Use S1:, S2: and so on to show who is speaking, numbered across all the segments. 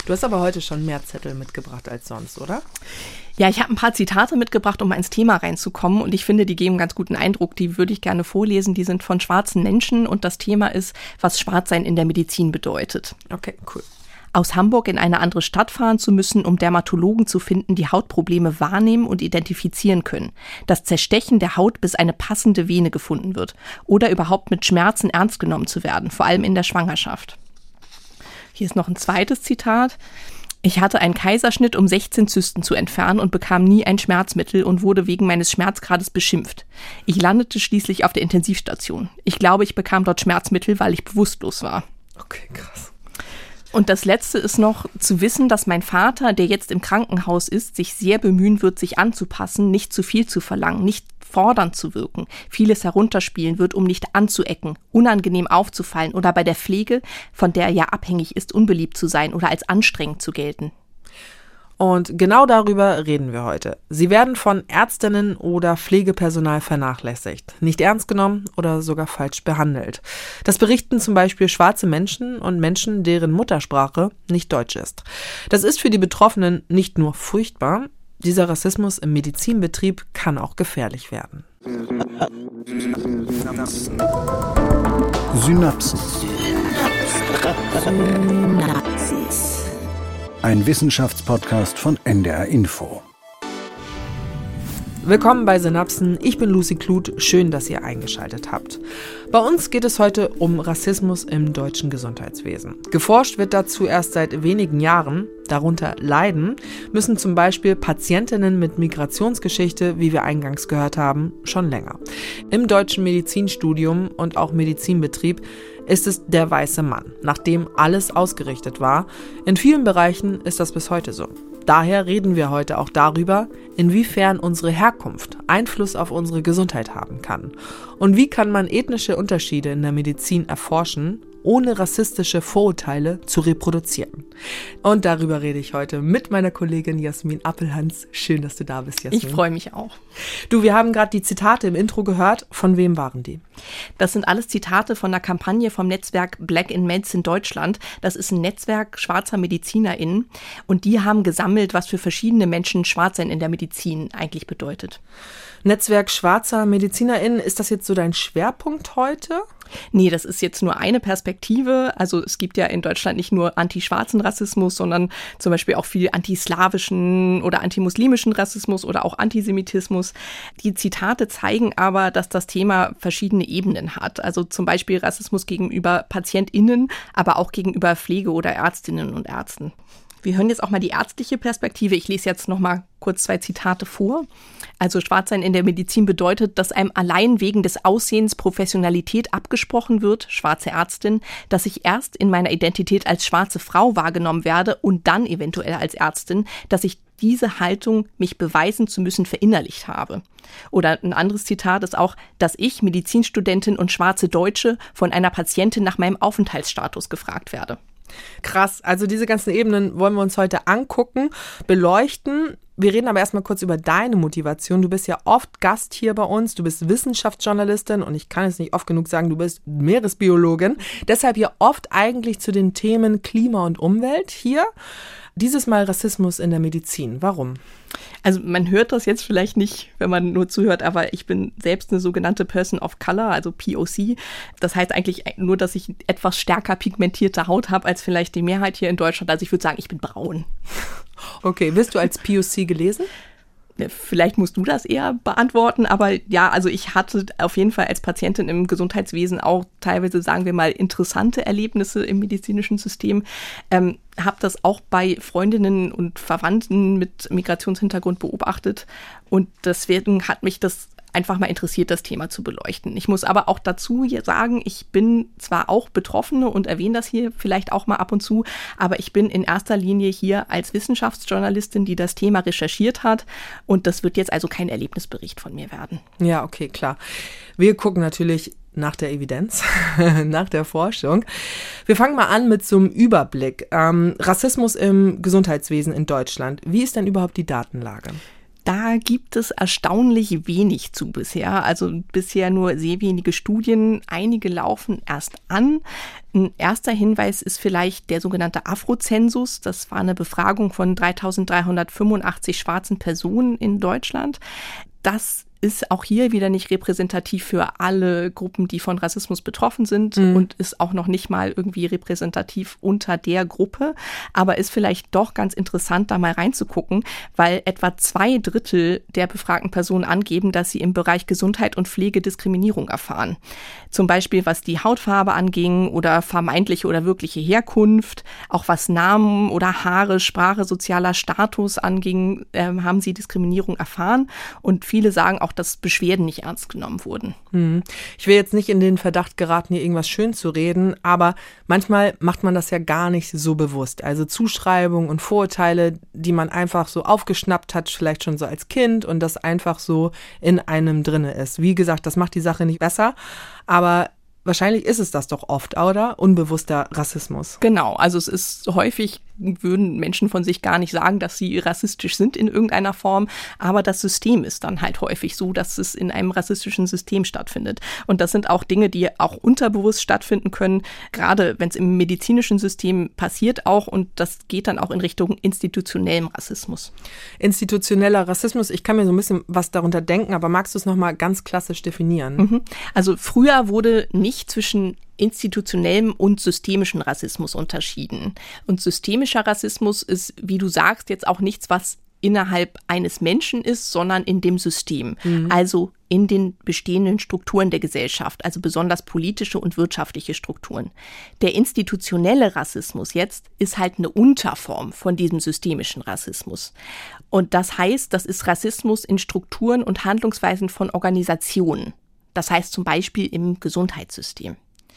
S1: Du hast aber heute schon mehr Zettel mitgebracht als sonst, oder?
S2: Ja, ich habe ein paar Zitate mitgebracht, um ins Thema reinzukommen. Und ich finde, die geben einen ganz guten Eindruck. Die würde ich gerne vorlesen. Die sind von schwarzen Menschen. Und das Thema ist, was Schwarzsein in der Medizin bedeutet.
S1: Okay, cool.
S2: Aus Hamburg in eine andere Stadt fahren zu müssen, um Dermatologen zu finden, die Hautprobleme wahrnehmen und identifizieren können. Das Zerstechen der Haut, bis eine passende Vene gefunden wird. Oder überhaupt mit Schmerzen ernst genommen zu werden, vor allem in der Schwangerschaft. Hier ist noch ein zweites Zitat. Ich hatte einen Kaiserschnitt, um 16 Zysten zu entfernen und bekam nie ein Schmerzmittel und wurde wegen meines Schmerzgrades beschimpft. Ich landete schließlich auf der Intensivstation. Ich glaube, ich bekam dort Schmerzmittel, weil ich bewusstlos war.
S1: Okay, krass.
S2: Und das Letzte ist noch zu wissen, dass mein Vater, der jetzt im Krankenhaus ist, sich sehr bemühen wird, sich anzupassen, nicht zu viel zu verlangen, nicht fordernd zu wirken, vieles herunterspielen wird, um nicht anzuecken, unangenehm aufzufallen oder bei der Pflege, von der er ja abhängig ist, unbeliebt zu sein oder als anstrengend zu gelten.
S1: Und genau darüber reden wir heute. Sie werden von Ärztinnen oder Pflegepersonal vernachlässigt, nicht ernst genommen oder sogar falsch behandelt. Das berichten zum Beispiel schwarze Menschen und Menschen, deren Muttersprache nicht Deutsch ist. Das ist für die Betroffenen nicht nur furchtbar, dieser Rassismus im Medizinbetrieb kann auch gefährlich werden.
S3: Synapsen. Ein Wissenschaftspodcast von NDR Info.
S1: Willkommen bei Synapsen, ich bin Lucy Kluth, schön, dass ihr eingeschaltet habt. Bei uns geht es heute um Rassismus im deutschen Gesundheitswesen. Geforscht wird dazu erst seit wenigen Jahren, darunter leiden müssen zum Beispiel Patientinnen mit Migrationsgeschichte, wie wir eingangs gehört haben, schon länger. Im deutschen Medizinstudium und auch Medizinbetrieb ist es der weiße Mann, nach dem alles ausgerichtet war. In vielen Bereichen ist das bis heute so. Daher reden wir heute auch darüber, inwiefern unsere Herkunft Einfluss auf unsere Gesundheit haben kann. Und wie kann man ethnische Unterschiede in der Medizin erforschen, ohne rassistische Vorurteile zu reproduzieren. Und darüber rede ich heute mit meiner Kollegin Jasmin Appelhans. Schön, dass du da bist, Jasmin.
S2: Ich freue mich auch.
S1: Du, wir haben gerade die Zitate im Intro gehört. Von wem waren die?
S2: Das sind alles Zitate von der Kampagne vom Netzwerk Black in Medicine Deutschland. Das ist ein Netzwerk schwarzer MedizinerInnen. Und die haben gesammelt, was für verschiedene Menschen Schwarzsein in der Medizin eigentlich bedeutet.
S1: Netzwerk schwarzer MedizinerInnen, ist das jetzt so dein Schwerpunkt heute?
S2: Nee, das ist jetzt nur eine Perspektive. Also es gibt ja in Deutschland nicht nur antischwarzen Rassismus, sondern zum Beispiel auch viel antislawischen oder antimuslimischen Rassismus oder auch Antisemitismus. Die Zitate zeigen aber, dass das Thema verschiedene Ebenen hat. Also zum Beispiel Rassismus gegenüber PatientInnen, aber auch gegenüber Pflege- oder Ärztinnen und Ärzten. Wir hören jetzt auch mal die ärztliche Perspektive. Ich lese jetzt noch mal kurz 2 Zitate vor. Also Schwarzsein in der Medizin bedeutet, dass einem allein wegen des Aussehens Professionalität abgesprochen wird, schwarze Ärztin, dass ich erst in meiner Identität als schwarze Frau wahrgenommen werde und dann eventuell als Ärztin, dass ich diese Haltung, mich beweisen zu müssen, verinnerlicht habe. Oder ein anderes Zitat ist auch, dass ich, Medizinstudentin und schwarze Deutsche, von einer Patientin nach meinem Aufenthaltsstatus gefragt werde.
S1: Krass, also diese ganzen Ebenen wollen wir uns heute angucken, beleuchten. Wir reden aber erstmal kurz über deine Motivation. Du bist ja oft Gast hier bei uns, du bist Wissenschaftsjournalistin und ich kann es nicht oft genug sagen, du bist Meeresbiologin. Deshalb ja oft eigentlich zu den Themen Klima und Umwelt hier. Dieses Mal Rassismus in der Medizin. Warum?
S2: Also man hört das jetzt vielleicht nicht, wenn man nur zuhört, aber ich bin selbst eine sogenannte Person of Color, also POC. Das heißt eigentlich nur, dass ich etwas stärker pigmentierte Haut habe als vielleicht die Mehrheit hier in Deutschland. Also ich würde sagen, ich bin braun.
S1: Okay, wirst du als POC gelesen?
S2: Vielleicht musst du das eher beantworten, aber ja, also ich hatte auf jeden Fall als Patientin im Gesundheitswesen auch teilweise, sagen wir mal, interessante Erlebnisse im medizinischen System. Habe das auch bei Freundinnen und Verwandten mit Migrationshintergrund beobachtet und deswegen hat mich das einfach mal interessiert, das Thema zu beleuchten. Ich muss aber auch dazu sagen, ich bin zwar auch Betroffene und erwähne das hier vielleicht auch mal ab und zu, aber ich bin in erster Linie hier als Wissenschaftsjournalistin, die das Thema recherchiert hat und das wird jetzt also kein Erlebnisbericht von mir werden.
S1: Ja, okay, klar. Wir gucken natürlich nach der Evidenz, nach der Forschung. Wir fangen mal an mit so einem Überblick. Rassismus im Gesundheitswesen in Deutschland. Wie ist denn überhaupt die Datenlage?
S2: Da gibt es erstaunlich wenig zu bisher. Also bisher nur sehr wenige Studien. Einige laufen erst an. Ein erster Hinweis ist vielleicht der sogenannte Afrozensus. Das war eine Befragung von 3.385 schwarzen Personen in Deutschland. Das ist auch hier wieder nicht repräsentativ für alle Gruppen, die von Rassismus betroffen sind und ist auch noch nicht mal irgendwie repräsentativ unter der Gruppe, aber ist vielleicht doch ganz interessant, da mal reinzugucken, weil etwa 2/3 der befragten Personen angeben, dass sie im Bereich Gesundheit und Pflege Diskriminierung erfahren. Zum Beispiel was die Hautfarbe anging oder vermeintliche oder wirkliche Herkunft, auch was Namen oder Haare, Sprache, sozialer Status anging, haben sie Diskriminierung erfahren und viele sagen auch, dass Beschwerden nicht ernst genommen wurden.
S1: Ich will jetzt nicht in den Verdacht geraten, hier irgendwas schön zu reden, aber manchmal macht man das ja gar nicht so bewusst. Also Zuschreibungen und Vorurteile, die man einfach so aufgeschnappt hat, vielleicht schon so als Kind und das einfach so in einem drinne ist. Wie gesagt, das macht die Sache nicht besser, aber wahrscheinlich ist es das doch oft, oder? Unbewusster Rassismus.
S2: Genau, also es ist häufig, würden Menschen von sich gar nicht sagen, dass sie rassistisch sind in irgendeiner Form, aber das System ist dann halt häufig so, dass es in einem rassistischen System stattfindet. Und das sind auch Dinge, die auch unterbewusst stattfinden können, gerade wenn es im medizinischen System passiert auch und das geht dann auch in Richtung institutionellem Rassismus.
S1: Institutioneller Rassismus, ich kann mir so ein bisschen was darunter denken, aber magst du es nochmal ganz klassisch definieren?
S2: Also früher wurde nicht zwischen institutionellem und systemischen Rassismus unterschieden. Und systemischer Rassismus ist, wie du sagst, jetzt auch nichts, was innerhalb eines Menschen ist, sondern in dem System. Also in den bestehenden Strukturen der Gesellschaft, also besonders politische und wirtschaftliche Strukturen. Der institutionelle Rassismus jetzt ist halt eine Unterform von diesem systemischen Rassismus. Und das heißt, das ist Rassismus in Strukturen und Handlungsweisen von Organisationen. Das heißt zum Beispiel im Gesundheitssystem.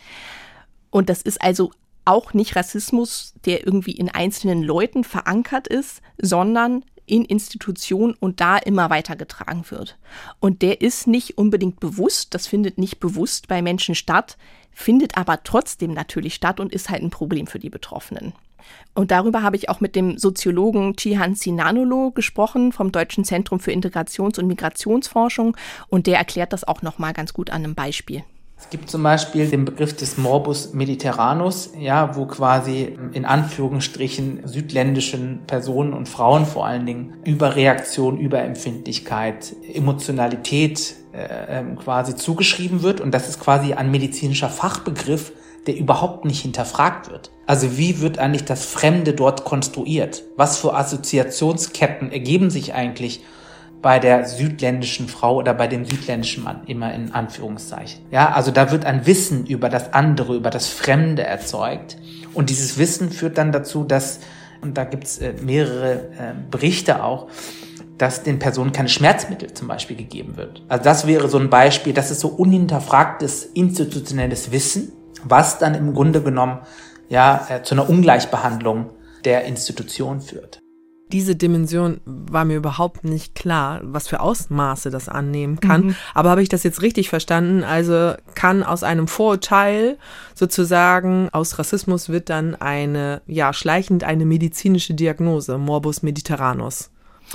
S2: Und das ist also auch nicht Rassismus, der irgendwie in einzelnen Leuten verankert ist, sondern in Institutionen und da immer weitergetragen wird. Und der ist nicht unbedingt bewusst, das findet nicht bewusst bei Menschen statt, findet aber trotzdem natürlich statt und ist halt ein Problem für die Betroffenen. Und darüber habe ich auch mit dem Soziologen Cihan Sinanolo gesprochen vom Deutschen Zentrum für Integrations- und Migrationsforschung und der erklärt das auch nochmal ganz gut an einem Beispiel.
S4: Es gibt zum Beispiel den Begriff des Morbus Mediterranus, ja, wo quasi in Anführungsstrichen südländischen Personen und Frauen vor allen Dingen Überreaktion, Überempfindlichkeit, Emotionalität quasi zugeschrieben wird. Und das ist quasi ein medizinischer Fachbegriff, der überhaupt nicht hinterfragt wird. Also wie wird eigentlich das Fremde dort konstruiert? Was für Assoziationsketten ergeben sich eigentlich bei der südländischen Frau oder bei dem südländischen Mann, immer in Anführungszeichen. Ja, also da wird ein Wissen über das andere, über das Fremde erzeugt. Und dieses Wissen führt dann dazu, dass, und da gibt's mehrere Berichte auch, dass den Personen keine Schmerzmittel zum Beispiel gegeben wird. Also das wäre so ein Beispiel, das ist so unhinterfragtes institutionelles Wissen, was dann im Grunde genommen ja zu einer Ungleichbehandlung der Institution führt.
S1: Diese Dimension war mir überhaupt nicht klar, was für Ausmaße das annehmen kann. Aber habe ich das jetzt richtig verstanden? Also kann aus einem Vorurteil sozusagen, aus Rassismus wird dann schleichend eine medizinische Diagnose, Morbus Mediterranus.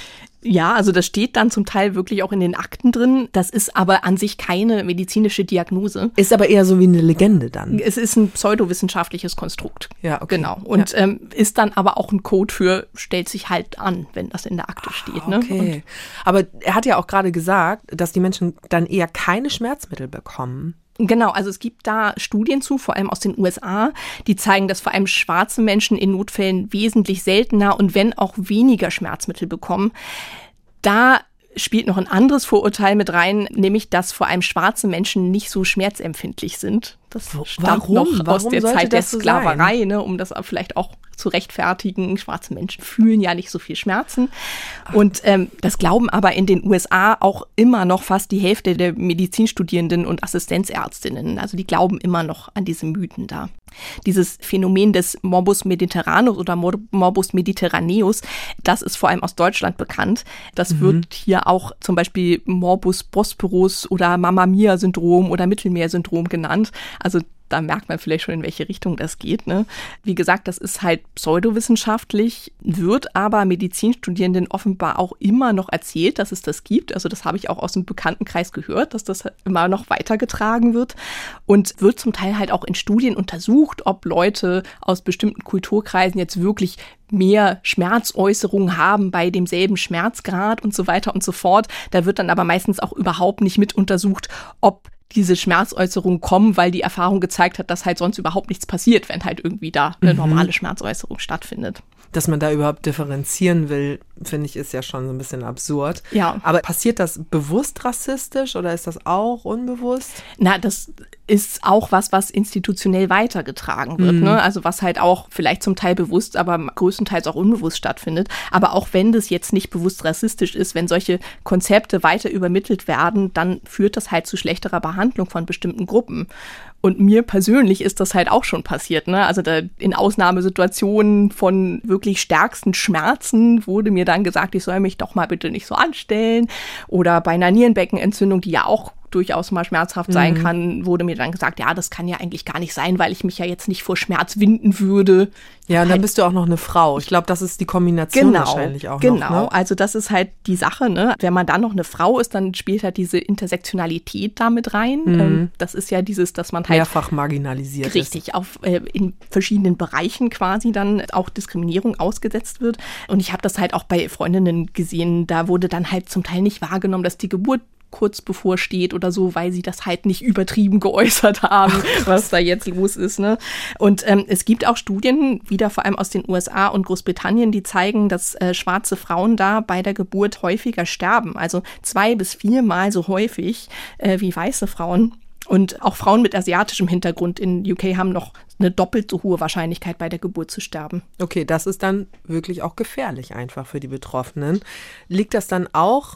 S2: Ja, also das steht dann zum Teil wirklich auch in den Akten drin. Das ist aber an sich keine medizinische Diagnose.
S1: Ist aber eher so wie eine Legende dann.
S2: Es ist ein pseudowissenschaftliches Konstrukt.
S1: Ja, okay.
S2: Genau. Und ist dann aber auch ein Code für, stellt sich halt an, wenn das in der Akte steht. Ne?
S1: Okay. Aber er hat ja auch gerade gesagt, dass die Menschen dann eher keine Schmerzmittel bekommen.
S2: Genau, also es gibt da Studien zu, vor allem aus den USA, die zeigen, dass vor allem schwarze Menschen in Notfällen wesentlich seltener und wenn auch weniger Schmerzmittel bekommen. Da spielt noch ein anderes Vorurteil mit rein, nämlich, dass vor allem schwarze Menschen nicht so schmerzempfindlich sind. Das stammt noch aus der Zeit der Sklaverei, ne, um das vielleicht auch zu rechtfertigen. Schwarze Menschen fühlen ja nicht so viel Schmerzen. Und das glauben aber in den USA auch immer noch fast die Hälfte der Medizinstudierenden und Assistenzärztinnen. Also die glauben immer noch an diese Mythen da. Dieses Phänomen des Morbus Mediterranus oder Morbus Mediterraneus, das ist vor allem aus Deutschland bekannt. Das wird hier auch zum Beispiel Morbus Bosporus oder Mamma Mia-Syndrom oder Mittelmeersyndrom genannt. Also Da merkt man vielleicht schon, in welche Richtung das geht, ne? Wie gesagt, das ist halt pseudowissenschaftlich, wird aber Medizinstudierenden offenbar auch immer noch erzählt, dass es das gibt. Also das habe ich auch aus dem Bekanntenkreis gehört, dass das immer noch weitergetragen wird und wird zum Teil halt auch in Studien untersucht, ob Leute aus bestimmten Kulturkreisen jetzt wirklich mehr Schmerzäußerungen haben bei demselben Schmerzgrad und so weiter und so fort. Da wird dann aber meistens auch überhaupt nicht mit untersucht, ob diese Schmerzäußerungen kommen, weil die Erfahrung gezeigt hat, dass halt sonst überhaupt nichts passiert, wenn halt irgendwie da eine normale Schmerzäußerung stattfindet.
S1: Dass man da überhaupt differenzieren will, finde ich, ist ja schon so ein bisschen absurd.
S2: Ja.
S1: Aber passiert das bewusst rassistisch oder ist das auch unbewusst?
S2: Na, das ist auch was institutionell weitergetragen wird, ne? Also was halt auch vielleicht zum Teil bewusst, aber größtenteils auch unbewusst stattfindet. Aber auch wenn das jetzt nicht bewusst rassistisch ist, wenn solche Konzepte weiter übermittelt werden, dann führt das halt zu schlechterer Behandlung von bestimmten Gruppen. Und mir persönlich ist das halt auch schon passiert, ne? Also da in Ausnahmesituationen von wirklich stärksten Schmerzen wurde mir dann gesagt, ich soll mich doch mal bitte nicht so anstellen. Oder bei einer Nierenbeckenentzündung, die ja auch durchaus mal schmerzhaft sein kann, wurde mir dann gesagt, ja, das kann ja eigentlich gar nicht sein, weil ich mich ja jetzt nicht vor Schmerz winden würde.
S1: Ja, und dann bist du auch noch eine Frau. Ich glaube, das ist die Kombination wahrscheinlich auch noch.
S2: Genau, ne? Also das ist halt die Sache, ne? Wenn man dann noch eine Frau ist, dann spielt halt diese Intersektionalität da mit rein. Das ist ja dieses, dass man halt
S1: mehrfach marginalisiert ist.
S2: Richtig, in verschiedenen Bereichen quasi dann auch Diskriminierung ausgesetzt wird. Und ich habe das halt auch bei Freundinnen gesehen, da wurde dann halt zum Teil nicht wahrgenommen, dass die Geburt kurz bevorsteht oder so, weil sie das halt nicht übertrieben geäußert haben, was da jetzt los ist, ne? Und es gibt auch Studien, wieder vor allem aus den USA und Großbritannien, die zeigen, dass schwarze Frauen da bei der Geburt häufiger sterben. Also 2 bis 4 Mal so häufig wie weiße Frauen. Und auch Frauen mit asiatischem Hintergrund in UK haben noch eine doppelt so hohe Wahrscheinlichkeit, bei der Geburt zu sterben.
S1: Okay, das ist dann wirklich auch gefährlich einfach für die Betroffenen. Liegt das dann auch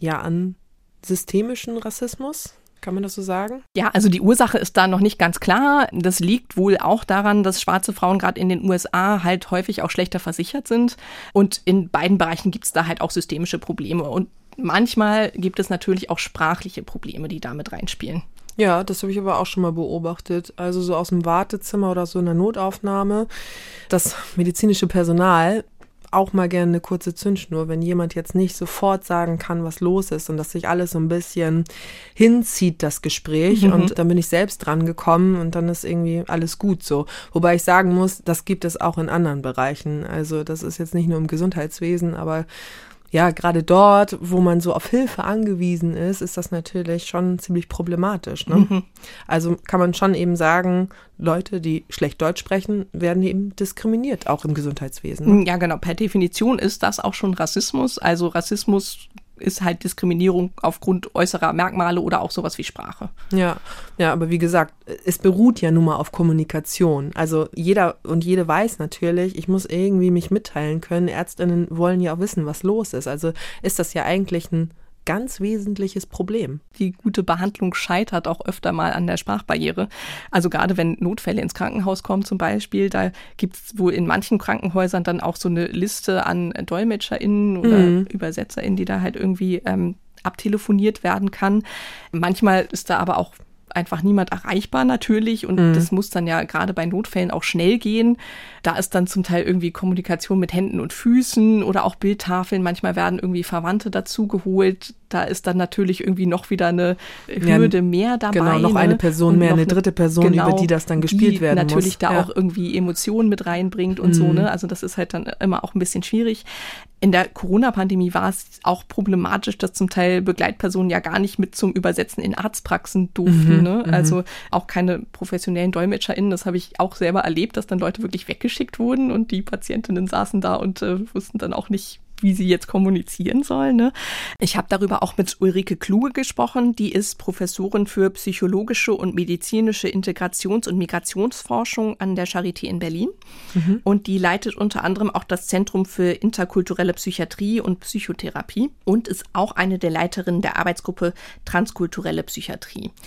S1: an systemischen Rassismus? Kann man das so sagen?
S2: Ja, also die Ursache ist da noch nicht ganz klar. Das liegt wohl auch daran, dass schwarze Frauen gerade in den USA halt häufig auch schlechter versichert sind. Und in beiden Bereichen gibt es da halt auch systemische Probleme. Und manchmal gibt es natürlich auch sprachliche Probleme, die da mit reinspielen.
S1: Ja, das habe ich aber auch schon mal beobachtet. Also so aus dem Wartezimmer oder so in der Notaufnahme. Das medizinische Personal auch mal gerne eine kurze Zündschnur, wenn jemand jetzt nicht sofort sagen kann, was los ist und dass sich alles so ein bisschen hinzieht, das Gespräch. Und dann bin ich selbst dran gekommen und dann ist irgendwie alles gut so. Wobei ich sagen muss, das gibt es auch in anderen Bereichen. Also das ist jetzt nicht nur im Gesundheitswesen, aber ja, gerade dort, wo man so auf Hilfe angewiesen ist, ist das natürlich schon ziemlich problematisch, ne? Also kann man schon eben sagen, Leute, die schlecht Deutsch sprechen, werden eben diskriminiert, auch im Gesundheitswesen. Ne? Ja,
S2: genau. Per Definition ist das auch schon Rassismus. Also Rassismus ist halt Diskriminierung aufgrund äußerer Merkmale oder auch sowas wie Sprache.
S1: Ja, aber wie gesagt, es beruht ja nun mal auf Kommunikation. Also jeder und jede weiß natürlich, ich muss irgendwie mich mitteilen können. Ärztinnen wollen ja auch wissen, was los ist. Also ist das ja eigentlich ein ganz wesentliches Problem.
S2: Die gute Behandlung scheitert auch öfter mal an der Sprachbarriere. Also gerade wenn Notfälle ins Krankenhaus kommen zum Beispiel, da gibt es wohl in manchen Krankenhäusern dann auch so eine Liste an DolmetscherInnen oder ÜbersetzerInnen, die da halt irgendwie abtelefoniert werden kann. Manchmal ist da aber auch einfach niemand erreichbar natürlich und das muss dann ja gerade bei Notfällen auch schnell gehen. Da ist dann zum Teil irgendwie Kommunikation mit Händen und Füßen oder auch Bildtafeln. Manchmal werden irgendwie Verwandte dazugeholt. Da ist dann natürlich irgendwie noch wieder eine Hürde mehr dabei.
S1: Genau, noch eine Person mehr, eine dritte Person, über die das dann gespielt werden muss.
S2: Die natürlich da auch irgendwie Emotionen mit reinbringt und so, ne? Also das ist halt dann immer auch ein bisschen schwierig. In der Corona-Pandemie war es auch problematisch, dass zum Teil Begleitpersonen ja gar nicht mit zum Übersetzen in Arztpraxen durften. Ne? Also auch keine professionellen DolmetscherInnen. Das habe ich auch selber erlebt, dass dann Leute wirklich weggeschickt wurden und die Patientinnen saßen da und wussten dann auch nicht, wie sie jetzt kommunizieren sollen. Ne? Ich habe darüber auch mit Ulrike Kluge gesprochen. Die ist Professorin für psychologische und medizinische Integrations- und Migrationsforschung an der Charité in Berlin. Und die leitet unter anderem auch das Zentrum für interkulturelle Psychiatrie und Psychotherapie und ist auch eine der Leiterinnen der Arbeitsgruppe Transkulturelle Psychiatrie.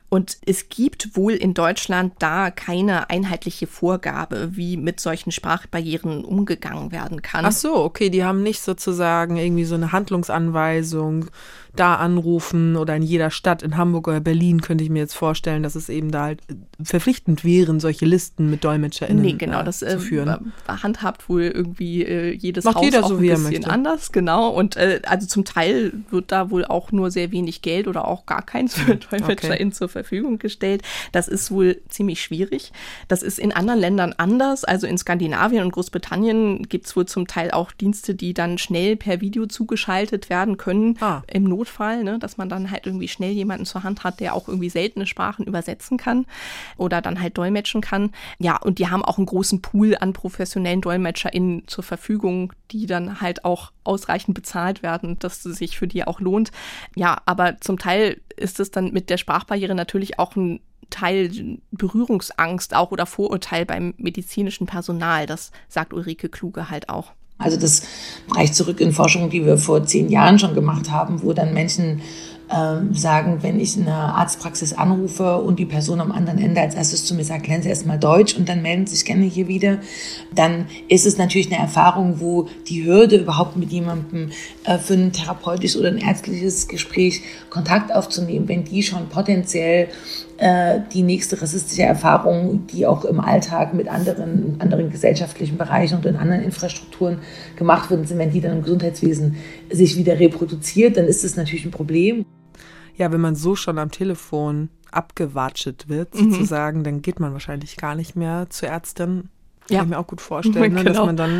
S2: Und es gibt wohl in Deutschland da keine einheitliche Vorgabe, wie mit solchen Sprachbarrieren umgegangen werden kann.
S1: Ach so, okay, die haben nicht sozusagen irgendwie so eine Handlungsanweisung, da anrufen oder in jeder Stadt, in Hamburg oder Berlin könnte ich mir jetzt vorstellen, dass es eben da halt verpflichtend wären, solche Listen mit DolmetscherInnen
S2: das
S1: zu führen.
S2: handhabt wohl irgendwie jedes
S1: Macht
S2: Haus
S1: jeder
S2: auch
S1: so,
S2: ein
S1: wie er
S2: bisschen
S1: möchte.
S2: anders, genau. Und also zum Teil wird da wohl auch nur sehr wenig Geld oder auch gar keins für DolmetscherInnen zur Verfügung gestellt. Das ist wohl ziemlich schwierig. Das ist in anderen Ländern anders. Also in Skandinavien und Großbritannien gibt es wohl zum Teil auch Dienste, die dann schnell per Video zugeschaltet werden können im Notfall, ne? Dass man dann halt irgendwie schnell jemanden zur Hand hat, der auch irgendwie seltene Sprachen übersetzen kann oder dann halt dolmetschen kann. Ja, und die haben auch einen großen Pool an professionellen DolmetscherInnen zur Verfügung, die dann halt auch ausreichend bezahlt werden, dass es sich für die auch lohnt. Ja, aber zum Teil ist es dann mit der Sprachbarriere natürlich auch ein Teil Berührungsangst auch oder Vorurteil beim medizinischen Personal. Das sagt Ulrike Kluge halt auch.
S5: Also das reicht zurück in Forschung, die wir vor 10 Jahren schon gemacht haben, wo dann Menschen sagen, wenn ich eine Arztpraxis anrufe und die Person am anderen Ende als erstes zu mir sagt, lernen Sie erstmal Deutsch und dann melden Sie sich gerne hier wieder, dann ist es natürlich eine Erfahrung, wo die Hürde überhaupt mit jemandem für ein therapeutisches oder ein ärztliches Gespräch Kontakt aufzunehmen, wenn die schon potenziell die nächste rassistische Erfahrung, die auch im Alltag mit anderen gesellschaftlichen Bereichen und in anderen Infrastrukturen gemacht worden sind, wenn die dann im Gesundheitswesen sich wieder reproduziert, dann ist das natürlich ein Problem.
S1: Ja, wenn man so schon am Telefon abgewatschet wird, sozusagen, dann geht man wahrscheinlich gar nicht mehr zur Ärztin. Kann ich mir auch gut vorstellen, ne, dass man dann,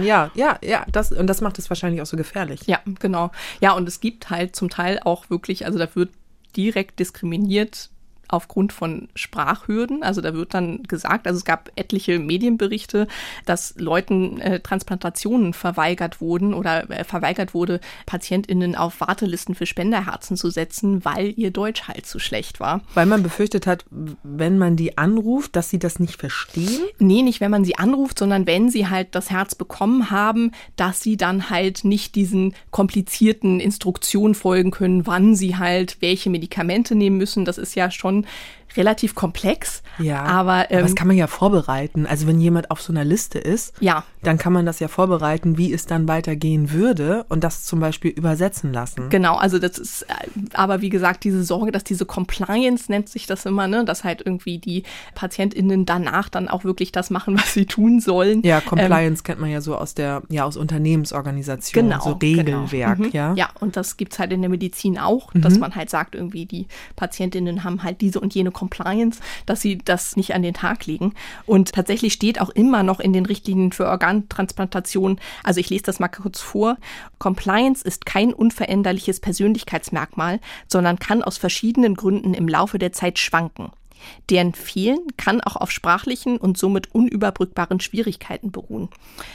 S1: das macht es wahrscheinlich auch so gefährlich.
S2: Ja, genau. Ja, und es gibt halt zum Teil auch wirklich, also da wird direkt diskriminiert aufgrund von Sprachhürden. Also da wird dann gesagt, also es gab etliche Medienberichte, dass Leuten Transplantationen verweigert wurden oder verweigert wurde, PatientInnen auf Wartelisten für Spenderherzen zu setzen, weil ihr Deutsch halt zu schlecht war.
S1: Weil man befürchtet hat, wenn man die anruft, dass sie das nicht verstehen?
S2: Nee, nicht wenn man sie anruft, sondern wenn sie halt das Herz bekommen haben, dass sie dann halt nicht diesen komplizierten Instruktionen folgen können, wann sie halt welche Medikamente nehmen müssen. Das ist ja schon relativ komplex.
S1: Ja,
S2: aber
S1: das kann man ja vorbereiten. Also wenn jemand auf so einer Liste ist, dann kann man das ja vorbereiten, wie es dann weitergehen würde und das zum Beispiel übersetzen lassen.
S2: Genau, also das ist aber wie gesagt diese Sorge, dass diese Compliance, nennt sich das immer, ne, dass halt irgendwie die PatientInnen danach dann auch wirklich das machen, was sie tun sollen.
S1: Ja, Compliance kennt man ja so aus Unternehmensorganisationen, so Regelwerk.
S2: Genau. Ja, und das gibt's halt in der Medizin auch, dass man halt sagt, irgendwie die PatientInnen haben halt diese und jene Compliance, dass sie das nicht an den Tag legen. Und tatsächlich steht auch immer noch in den Richtlinien für Organtransplantation, also ich lese das mal kurz vor, Compliance ist kein unveränderliches Persönlichkeitsmerkmal, sondern kann aus verschiedenen Gründen im Laufe der Zeit schwanken. Deren Fehlen kann auch auf sprachlichen und somit unüberbrückbaren Schwierigkeiten beruhen.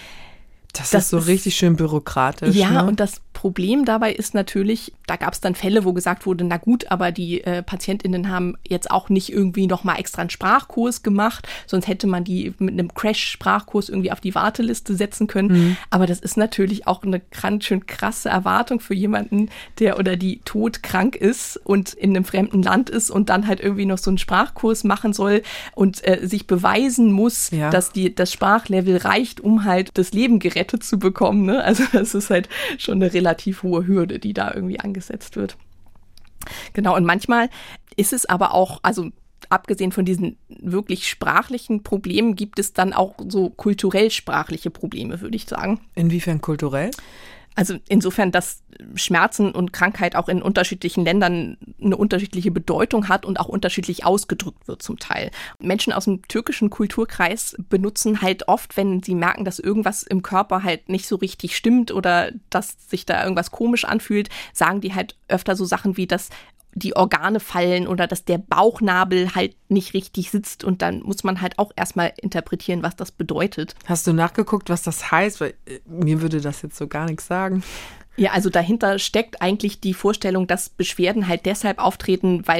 S1: Das ist so richtig schön bürokratisch.
S2: Ja,
S1: ne?
S2: Und das Problem dabei ist natürlich, da gab es dann Fälle, wo gesagt wurde, na gut, aber die PatientInnen haben jetzt auch nicht irgendwie nochmal extra einen Sprachkurs gemacht, sonst hätte man die mit einem Crash-Sprachkurs irgendwie auf die Warteliste setzen können. Aber das ist natürlich auch eine ganz schön krasse Erwartung für jemanden, der oder die todkrank ist und in einem fremden Land ist und dann halt irgendwie noch so einen Sprachkurs machen soll und sich beweisen muss, dass das Sprachlevel reicht, um halt das Leben gerettet zu bekommen. Ne? Also das ist halt schon eine relativ hohe Hürde, die da irgendwie angesetzt wird. Genau, und manchmal ist es aber auch, also abgesehen von diesen wirklich sprachlichen Problemen, gibt es dann auch so kulturell-sprachliche Probleme, würde ich sagen.
S1: Inwiefern kulturell?
S2: Also insofern, dass Schmerzen und Krankheit auch in unterschiedlichen Ländern eine unterschiedliche Bedeutung hat und auch unterschiedlich ausgedrückt wird zum Teil. Menschen aus dem türkischen Kulturkreis benutzen halt oft, wenn sie merken, dass irgendwas im Körper halt nicht so richtig stimmt oder dass sich da irgendwas komisch anfühlt, sagen die halt öfter so Sachen wie, dass die Organe fallen oder dass der Bauchnabel halt nicht richtig sitzt und dann muss man halt auch erstmal interpretieren, was das bedeutet.
S1: Hast du nachgeguckt, was das heißt? Weil mir würde das jetzt so gar nichts sagen.
S2: Ja, also dahinter steckt eigentlich die Vorstellung, dass Beschwerden halt deshalb auftreten, weil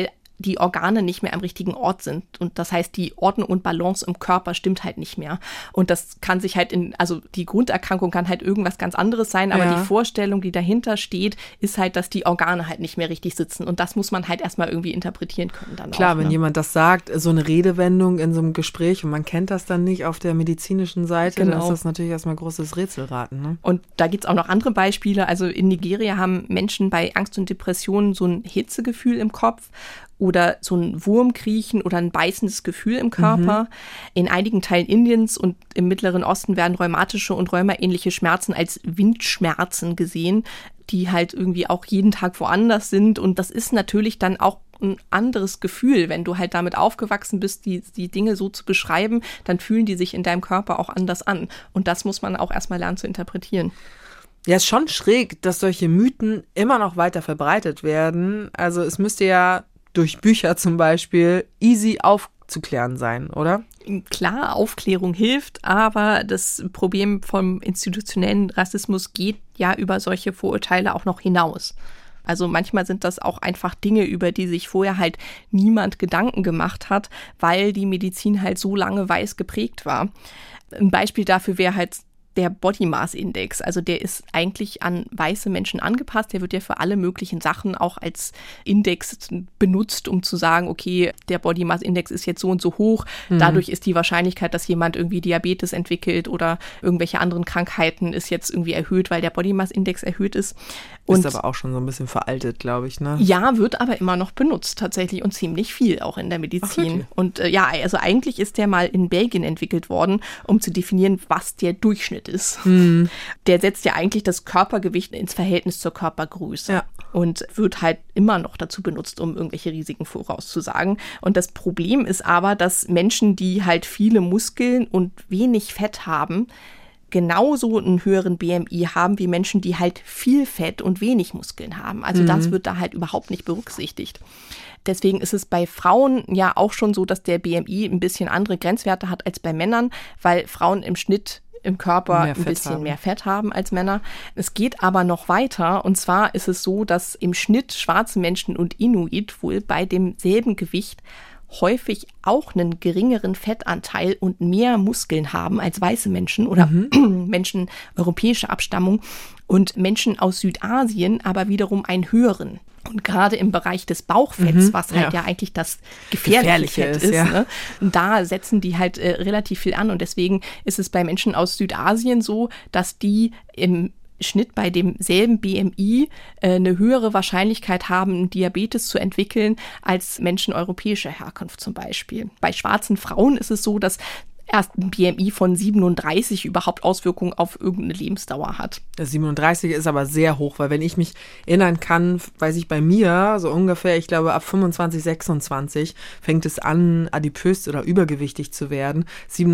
S2: die Organe nicht mehr am richtigen Ort sind. Und das heißt, die Ordnung und Balance im Körper stimmt halt nicht mehr. Und das kann sich halt also die Grunderkrankung kann halt irgendwas ganz anderes sein, aber die Vorstellung, die dahinter steht, ist halt, dass die Organe halt nicht mehr richtig sitzen. Und das muss man halt erstmal irgendwie interpretieren können dann.
S1: Klar,
S2: auch,
S1: wenn jemand das sagt, so eine Redewendung in so einem Gespräch und man kennt das dann nicht auf der medizinischen Seite, dann ist das natürlich erstmal großes Rätselraten. Ne?
S2: Und da gibt es auch noch andere Beispiele. Also in Nigeria haben Menschen bei Angst und Depressionen so ein Hitzegefühl im Kopf oder so ein Wurmkriechen oder ein beißendes Gefühl im Körper. In einigen Teilen Indiens und im Mittleren Osten werden rheumatische und rheumaähnliche Schmerzen als Windschmerzen gesehen, die halt irgendwie auch jeden Tag woanders sind. Und das ist natürlich dann auch ein anderes Gefühl. Wenn du halt damit aufgewachsen bist, die Dinge so zu beschreiben, dann fühlen die sich in deinem Körper auch anders an. Und das muss man auch erstmal lernen zu interpretieren.
S1: Ja, ist schon schräg, dass solche Mythen immer noch weiter verbreitet werden. Also es müsste ja durch Bücher zum Beispiel easy aufzuklären sein, oder?
S2: Klar, Aufklärung hilft, aber das Problem vom institutionellen Rassismus geht ja über solche Vorurteile auch noch hinaus. Also manchmal sind das auch einfach Dinge, über die sich vorher halt niemand Gedanken gemacht hat, weil die Medizin halt so lange weiß geprägt war. Ein Beispiel dafür wäre halt der Body Mass Index. Also der ist eigentlich an weiße Menschen angepasst. Der wird ja für alle möglichen Sachen auch als Index benutzt, um zu sagen, okay, der Body Mass Index ist jetzt so und so hoch. Dadurch ist die Wahrscheinlichkeit, dass jemand irgendwie Diabetes entwickelt oder irgendwelche anderen Krankheiten ist jetzt irgendwie erhöht, weil der Body Mass Index erhöht ist.
S1: Und ist aber auch schon so ein bisschen veraltet, glaube ich, ne?
S2: Ja, wird aber immer noch benutzt tatsächlich und ziemlich viel auch in der Medizin.
S1: Ach,
S2: und also eigentlich ist der mal in Belgien entwickelt worden, um zu definieren, was der Durchschnitt ist. Der setzt ja eigentlich das Körpergewicht ins Verhältnis zur Körpergröße und wird halt immer noch dazu benutzt, um irgendwelche Risiken vorauszusagen. Und das Problem ist aber, dass Menschen, die halt viele Muskeln und wenig Fett haben, genauso einen höheren BMI haben wie Menschen, die halt viel Fett und wenig Muskeln haben. Also das wird da halt überhaupt nicht berücksichtigt. Deswegen ist es bei Frauen ja auch schon so, dass der BMI ein bisschen andere Grenzwerte hat als bei Männern, weil Frauen im Schnitt im Körper ein bisschen mehr Fett haben als Männer. Es geht aber noch weiter. Und zwar ist es so, dass im Schnitt schwarze Menschen und Inuit wohl bei demselben Gewicht häufig auch einen geringeren Fettanteil und mehr Muskeln haben als weiße Menschen oder Menschen europäischer Abstammung und Menschen aus Südasien aber wiederum einen höheren. Und gerade im Bereich des Bauchfetts, was halt ja eigentlich das gefährliche Fett ist, ne? Da setzen die halt relativ viel an. Und deswegen ist es bei Menschen aus Südasien so, dass die im Schnitt bei demselben BMI eine höhere Wahrscheinlichkeit haben, Diabetes zu entwickeln, als Menschen europäischer Herkunft zum Beispiel. Bei schwarzen Frauen ist es so, dass erst ein BMI von 37 überhaupt Auswirkungen auf irgendeine Lebensdauer hat.
S1: 37 ist aber sehr hoch, weil wenn ich mich erinnern kann, weiß ich bei mir so ungefähr, ich glaube ab 25, 26 fängt es an, adipös oder übergewichtig zu werden.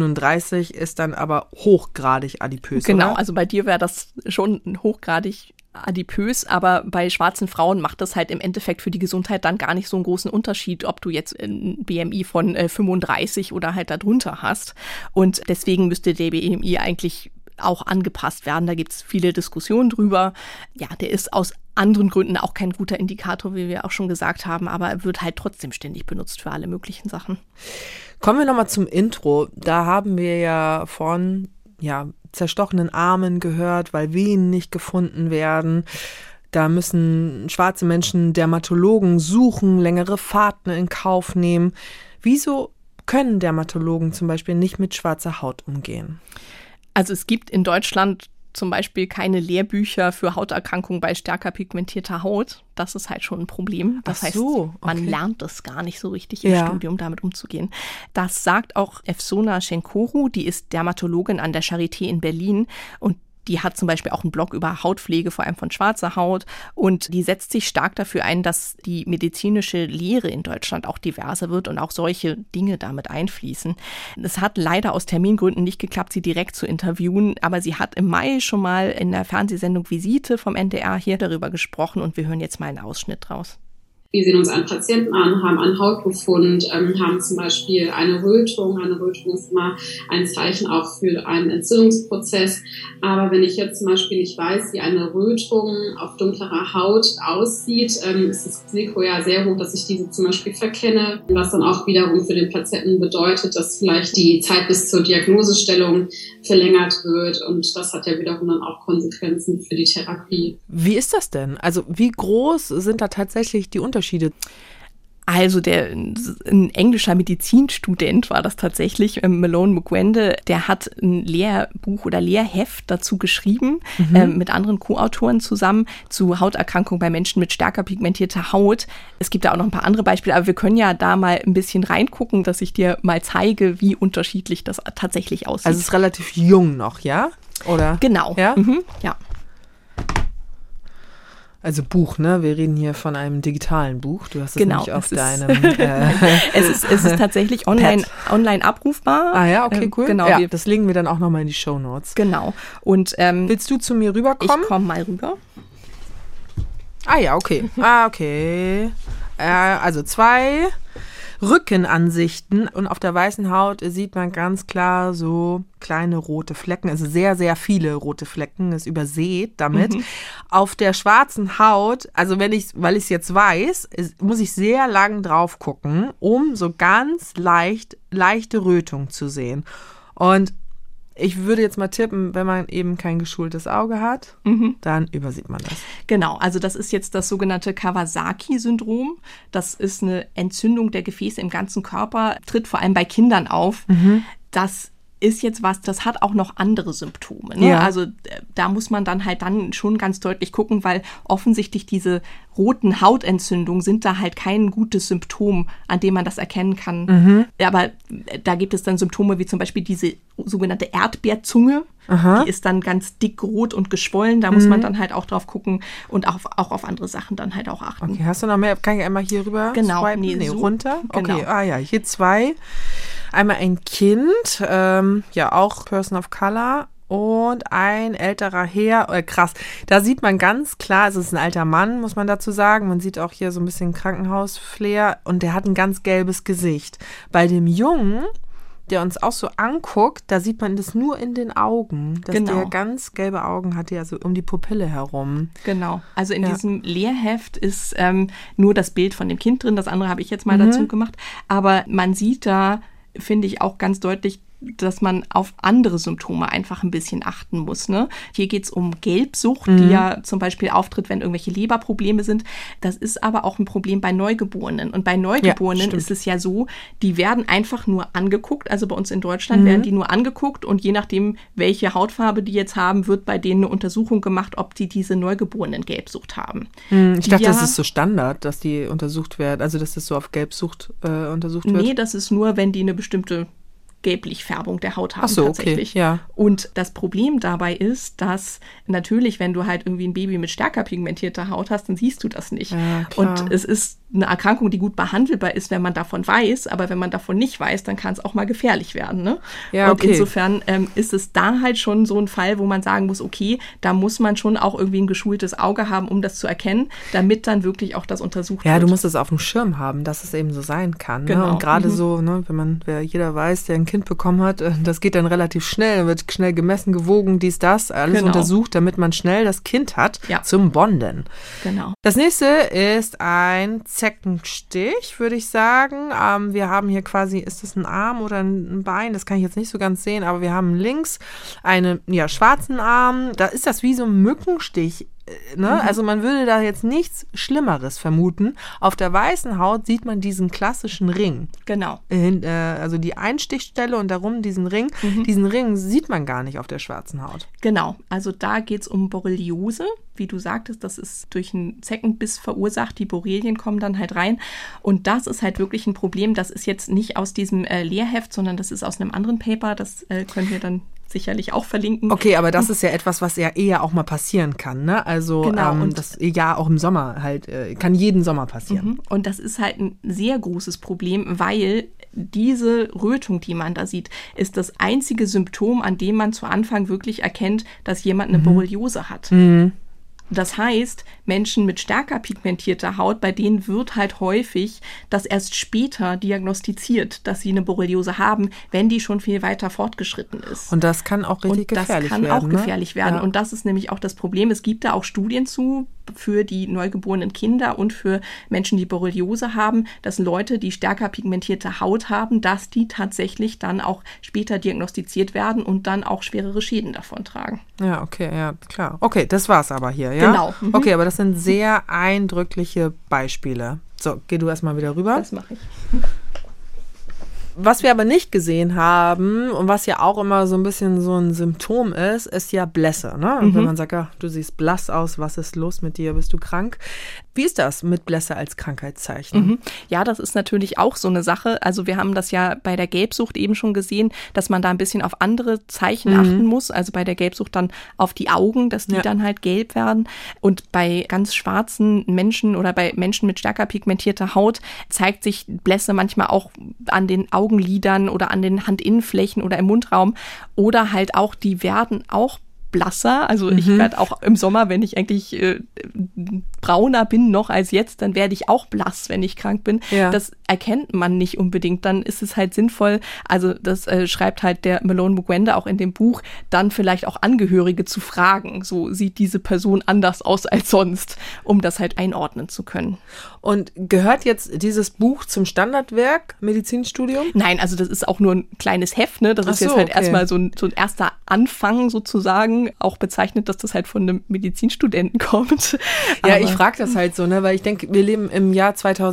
S1: 37 ist dann aber hochgradig adipös,
S2: genau,
S1: oder?
S2: Also bei dir wäre das schon hochgradig adipös, aber bei schwarzen Frauen macht das halt im Endeffekt für die Gesundheit dann gar nicht so einen großen Unterschied, ob du jetzt ein BMI von 35 oder halt darunter hast. Und deswegen müsste der BMI eigentlich auch angepasst werden. Da gibt es viele Diskussionen drüber. Ja, der ist aus anderen Gründen auch kein guter Indikator, wie wir auch schon gesagt haben, aber er wird halt trotzdem ständig benutzt für alle möglichen Sachen.
S1: Kommen wir nochmal zum Intro. Da haben wir ja von zerstochenen Armen gehört, weil Venen nicht gefunden werden. Da müssen schwarze Menschen Dermatologen suchen, längere Fahrten in Kauf nehmen. Wieso können Dermatologen zum Beispiel nicht mit schwarzer Haut umgehen?
S2: Also es gibt in Deutschland zum Beispiel keine Lehrbücher für Hauterkrankungen bei stärker pigmentierter Haut. Das ist halt schon ein Problem. Das heißt, man lernt das gar nicht so richtig im Studium, damit umzugehen. Das sagt auch Efsona Şenkoru, die ist Dermatologin an der Charité in Berlin und die hat zum Beispiel auch einen Blog über Hautpflege, vor allem von schwarzer Haut. Und die setzt sich stark dafür ein, dass die medizinische Lehre in Deutschland auch diverser wird und auch solche Dinge damit einfließen. Es hat leider aus Termingründen nicht geklappt, sie direkt zu interviewen. Aber sie hat im Mai schon mal in der Fernsehsendung Visite vom NDR hier darüber gesprochen. Und wir hören jetzt mal einen Ausschnitt draus.
S6: Wir sehen uns einen Patienten an, haben einen Hautbefund, haben zum Beispiel eine Rötung. Eine Rötung ist immer ein Zeichen auch für einen Entzündungsprozess. Aber wenn ich jetzt zum Beispiel nicht weiß, wie eine Rötung auf dunklerer Haut aussieht, ist das Risiko ja sehr hoch, dass ich diese zum Beispiel verkenne. Was dann auch wiederum für den Patienten bedeutet, dass vielleicht die Zeit bis zur Diagnosestellung verlängert wird. Und das hat ja wiederum dann auch Konsequenzen für die Therapie.
S1: Wie ist das denn? Also wie groß sind da tatsächlich die Unterschiede?
S2: Also ein englischer Medizinstudent war das tatsächlich, Malone Mukwende, der hat ein Lehrbuch oder Lehrheft dazu geschrieben, mit anderen Co-Autoren zusammen, zu Hauterkrankungen bei Menschen mit stärker pigmentierter Haut. Es gibt da auch noch ein paar andere Beispiele, aber wir können ja da mal ein bisschen reingucken, dass ich dir mal zeige, wie unterschiedlich das tatsächlich aussieht.
S1: Also es ist relativ jung noch, ja? Oder?
S2: Genau.
S1: Ja?
S2: Ja.
S1: Also Buch, ne? Wir reden hier von einem digitalen Buch. Du hast es nicht auf deinem...
S2: Es ist tatsächlich online abrufbar.
S1: Ah ja, okay, cool.
S2: Genau.
S1: Ja, das legen wir dann auch nochmal in die Shownotes.
S2: Genau. Und
S1: willst du zu mir rüberkommen?
S2: Ich komme mal rüber.
S1: Ah ja, okay. Okay. Also 2 Rückenansichten und auf der weißen Haut sieht man ganz klar so kleine rote Flecken, also sehr, sehr viele rote Flecken, ist übersät damit. Auf der schwarzen Haut, also weil ich es jetzt weiß, muss ich sehr lang drauf gucken, um so ganz leichte Rötung zu sehen. Und ich würde jetzt mal tippen, wenn man eben kein geschultes Auge hat, dann übersieht man das.
S2: Genau, also das ist jetzt das sogenannte Kawasaki-Syndrom. Das ist eine Entzündung der Gefäße im ganzen Körper, tritt vor allem bei Kindern auf. Das ist jetzt was, das hat auch noch andere Symptome. Ne?
S1: Ja.
S2: Also da muss man dann halt dann schon ganz deutlich gucken, weil offensichtlich diese roten Hautentzündungen sind da halt kein gutes Symptom, an dem man das erkennen kann. Aber da gibt es dann Symptome wie zum Beispiel diese sogenannte Erdbeerzunge. Die ist dann ganz dick rot und geschwollen. Da muss man dann halt auch drauf gucken und auch auf andere Sachen dann halt auch achten.
S1: Okay, hast du noch mehr? Kann ich einmal hier rüber swipen? Nee, so, runter?
S2: Genau.
S1: Okay, ah ja, hier 2. Einmal ein Kind, ja auch Person of Color und ein älterer Herr, krass, da sieht man ganz klar, es ist ein alter Mann, muss man dazu sagen, man sieht auch hier so ein bisschen Krankenhausflair und der hat ein ganz gelbes Gesicht. Bei dem Jungen, der uns auch so anguckt, da sieht man das nur in den Augen, dass der ganz gelbe Augen hat, ja so um die Pupille herum.
S2: Genau, also in diesem Lehrheft ist nur das Bild von dem Kind drin, das andere habe ich jetzt mal dazu gemacht, aber man sieht da, finde ich auch ganz deutlich, dass man auf andere Symptome einfach ein bisschen achten muss. Ne? Hier geht es um Gelbsucht, die ja zum Beispiel auftritt, wenn irgendwelche Leberprobleme sind. Das ist aber auch ein Problem bei Neugeborenen. Und bei Neugeborenen ist es ja so, die werden einfach nur angeguckt. Also bei uns in Deutschland werden die nur angeguckt und je nachdem, welche Hautfarbe die jetzt haben, wird bei denen eine Untersuchung gemacht, ob die diese Neugeborenen-Gelbsucht haben.
S1: Ich dachte, das ist so Standard, dass die untersucht werden, also dass das so auf Gelbsucht untersucht wird.
S2: Nee, das ist nur, wenn die eine bestimmte Gelblichfärbung der Haut haben.
S1: Ach so,
S2: tatsächlich.
S1: Okay, ja.
S2: Und das Problem dabei ist, dass natürlich, wenn du halt irgendwie ein Baby mit stärker pigmentierter Haut hast, dann siehst du das nicht.
S1: Ja, klar.
S2: Und es ist eine Erkrankung, die gut behandelbar ist, wenn man davon weiß, aber wenn man davon nicht weiß, dann kann es auch mal gefährlich werden. Ne?
S1: Ja, okay.
S2: Und insofern ist es da halt schon so ein Fall, wo man sagen muss, okay, da muss man schon auch irgendwie ein geschultes Auge haben, um das zu erkennen, damit dann wirklich auch das untersucht wird.
S1: Ja, du musst es auf dem Schirm haben, dass es eben so sein kann.
S2: Genau.
S1: Ne? Und gerade so, ne, wer jeder weiß, der ein Kind bekommen hat, das geht dann relativ schnell, wird schnell gemessen, gewogen, das, alles untersucht, damit man schnell das Kind hat zum Bonden.
S2: Genau.
S1: Das nächste ist ein Zeckenstich, würde ich sagen. Wir haben hier quasi, ist das ein Arm oder ein Bein? Das kann ich jetzt nicht so ganz sehen, aber wir haben links einen schwarzen Arm. Da ist das wie so ein Mückenstich. Ne? Also man würde da jetzt nichts Schlimmeres vermuten. Auf der weißen Haut sieht man diesen klassischen Ring.
S2: Genau.
S1: Also die Einstichstelle und darum diesen Ring. Diesen Ring sieht man gar nicht auf der schwarzen Haut.
S2: Genau. Also da geht es um Borreliose. Wie du sagtest, das ist durch einen Zeckenbiss verursacht. Die Borrelien kommen dann halt rein. Und das ist halt wirklich ein Problem. Das ist jetzt nicht aus diesem Lehrheft, sondern das ist aus einem anderen Paper. Das können wir dann sicherlich auch verlinken.
S1: Okay, aber das ist ja etwas, was ja eher auch mal passieren kann, ne? Also
S2: genau,
S1: und das auch im Sommer halt, kann jeden Sommer passieren.
S2: Und das ist halt ein sehr großes Problem, weil diese Rötung, die man da sieht, ist das einzige Symptom, an dem man zu Anfang wirklich erkennt, dass jemand eine Borreliose hat. Das heißt, Menschen mit stärker pigmentierter Haut, bei denen wird halt häufig das erst später diagnostiziert, dass sie eine Borreliose haben, wenn die schon viel weiter fortgeschritten ist.
S1: Und das kann auch richtig gefährlich werden.
S2: Das kann auch gefährlich werden.
S1: Ja.
S2: Und das ist nämlich auch das Problem. Es gibt da auch Studien zu, für die neugeborenen Kinder und für Menschen, die Borreliose haben, dass Leute, die stärker pigmentierte Haut haben, dass die tatsächlich dann auch später diagnostiziert werden und dann auch schwerere Schäden davon tragen.
S1: Ja, okay, ja, klar. Okay, das war's aber hier, ja?
S2: Genau. Mhm.
S1: Okay, aber das sind sehr eindrückliche Beispiele. So, geh du erstmal wieder rüber.
S2: Das mache ich.
S1: Was wir aber nicht gesehen haben und was ja auch immer so ein bisschen so ein Symptom ist ja Blässe. Ne? Wenn man sagt, ja, du siehst blass aus, was ist los mit dir, bist du krank? Wie ist das mit Blässe als Krankheitszeichen?
S2: Ja, das ist natürlich auch so eine Sache. Also wir haben das ja bei der Gelbsucht eben schon gesehen, dass man da ein bisschen auf andere Zeichen achten muss. Also bei der Gelbsucht dann auf die Augen, dass die dann halt gelb werden. Und bei ganz schwarzen Menschen oder bei Menschen mit stärker pigmentierter Haut zeigt sich Blässe manchmal auch an den Augenlidern oder an den Handinnenflächen oder im Mundraum. Oder halt auch, die werden auch blasser. Also ich werde auch im Sommer, wenn ich eigentlich brauner bin noch als jetzt, dann werde ich auch blass, wenn ich krank bin. Ja. Das erkennt man nicht unbedingt. Dann ist es halt sinnvoll, also das schreibt halt der Malone Mugwende auch in dem Buch, dann vielleicht auch Angehörige zu fragen. So sieht diese Person anders aus als sonst, um das halt einordnen zu können.
S1: Und gehört jetzt dieses Buch zum Standardwerk Medizinstudium?
S2: Nein, also das ist auch nur ein kleines Heft, ne? Das ist jetzt halt erstmal so ein erster Anfang sozusagen, auch bezeichnet, dass das halt von einem Medizinstudenten kommt.
S1: Ja, aber ich frage das halt so, ne, weil ich denke, wir leben im Jahr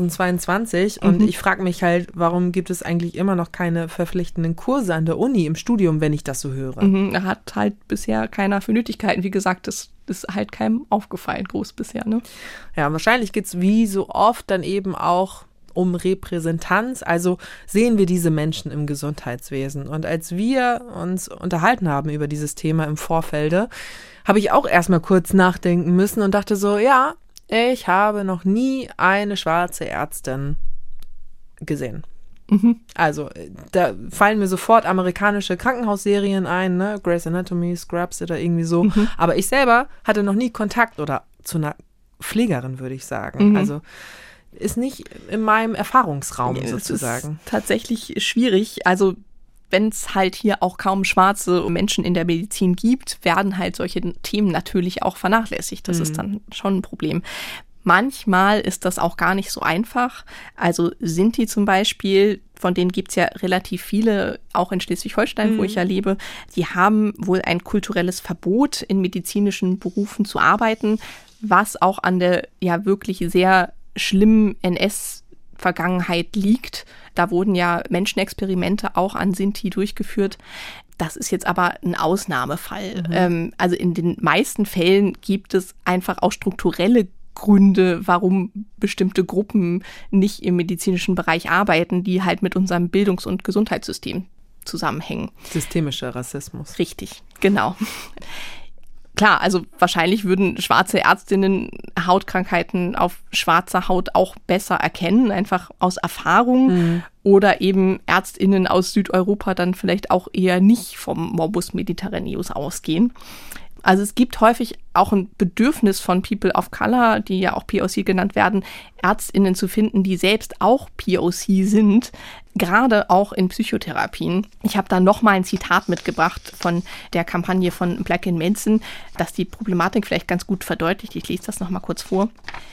S1: 2022 und ich frage mich halt, warum gibt es eigentlich immer noch keine verpflichtenden Kurse an der Uni im Studium, wenn ich das so höre?
S2: Da hat halt bisher keiner für nötig gehalten. Wie gesagt, das ist halt keinem aufgefallen, groß bisher, ne?
S1: Ja, wahrscheinlich geht's wie so oft dann eben auch um Repräsentanz, also sehen wir diese Menschen im Gesundheitswesen. Und als wir uns unterhalten haben über dieses Thema im Vorfelde, habe ich auch erstmal kurz nachdenken müssen und dachte so, ja, ich habe noch nie eine schwarze Ärztin gesehen. Also, da fallen mir sofort amerikanische Krankenhausserien ein, ne? Grey's Anatomy, Scrubs oder irgendwie so. Aber ich selber hatte noch nie Kontakt oder zu einer Pflegerin, würde ich sagen. Also ist nicht in meinem Erfahrungsraum sozusagen.
S2: Ist tatsächlich schwierig. Also wenn es halt hier auch kaum schwarze Menschen in der Medizin gibt, werden halt solche Themen natürlich auch vernachlässigt. Das ist dann schon ein Problem. Manchmal ist das auch gar nicht so einfach. Also Sinti zum Beispiel, von denen gibt es ja relativ viele, auch in Schleswig-Holstein, wo ich ja lebe, die haben wohl ein kulturelles Verbot, in medizinischen Berufen zu arbeiten, was auch an der ja wirklich sehr schlimmen NS-Vergangenheit liegt. Da wurden ja Menschenexperimente auch an Sinti durchgeführt. Das ist jetzt aber ein Ausnahmefall. Also in den meisten Fällen gibt es einfach auch strukturelle Gründe, warum bestimmte Gruppen nicht im medizinischen Bereich arbeiten, die halt mit unserem Bildungs- und Gesundheitssystem zusammenhängen.
S1: Systemischer Rassismus.
S2: Richtig, genau. Klar, also wahrscheinlich würden schwarze Ärztinnen Hautkrankheiten auf schwarzer Haut auch besser erkennen, einfach aus Erfahrung. Oder eben ÄrztInnen aus Südeuropa dann vielleicht auch eher nicht vom Morbus Mediterraneus ausgehen. Also es gibt häufig auch ein Bedürfnis von People of Color, die ja auch POC genannt werden, ÄrztInnen zu finden, die selbst auch POC sind, gerade auch in Psychotherapien. Ich habe da nochmal ein Zitat mitgebracht von der Kampagne von Black in Medicine, das die Problematik vielleicht ganz gut verdeutlicht. Ich lese das nochmal kurz vor.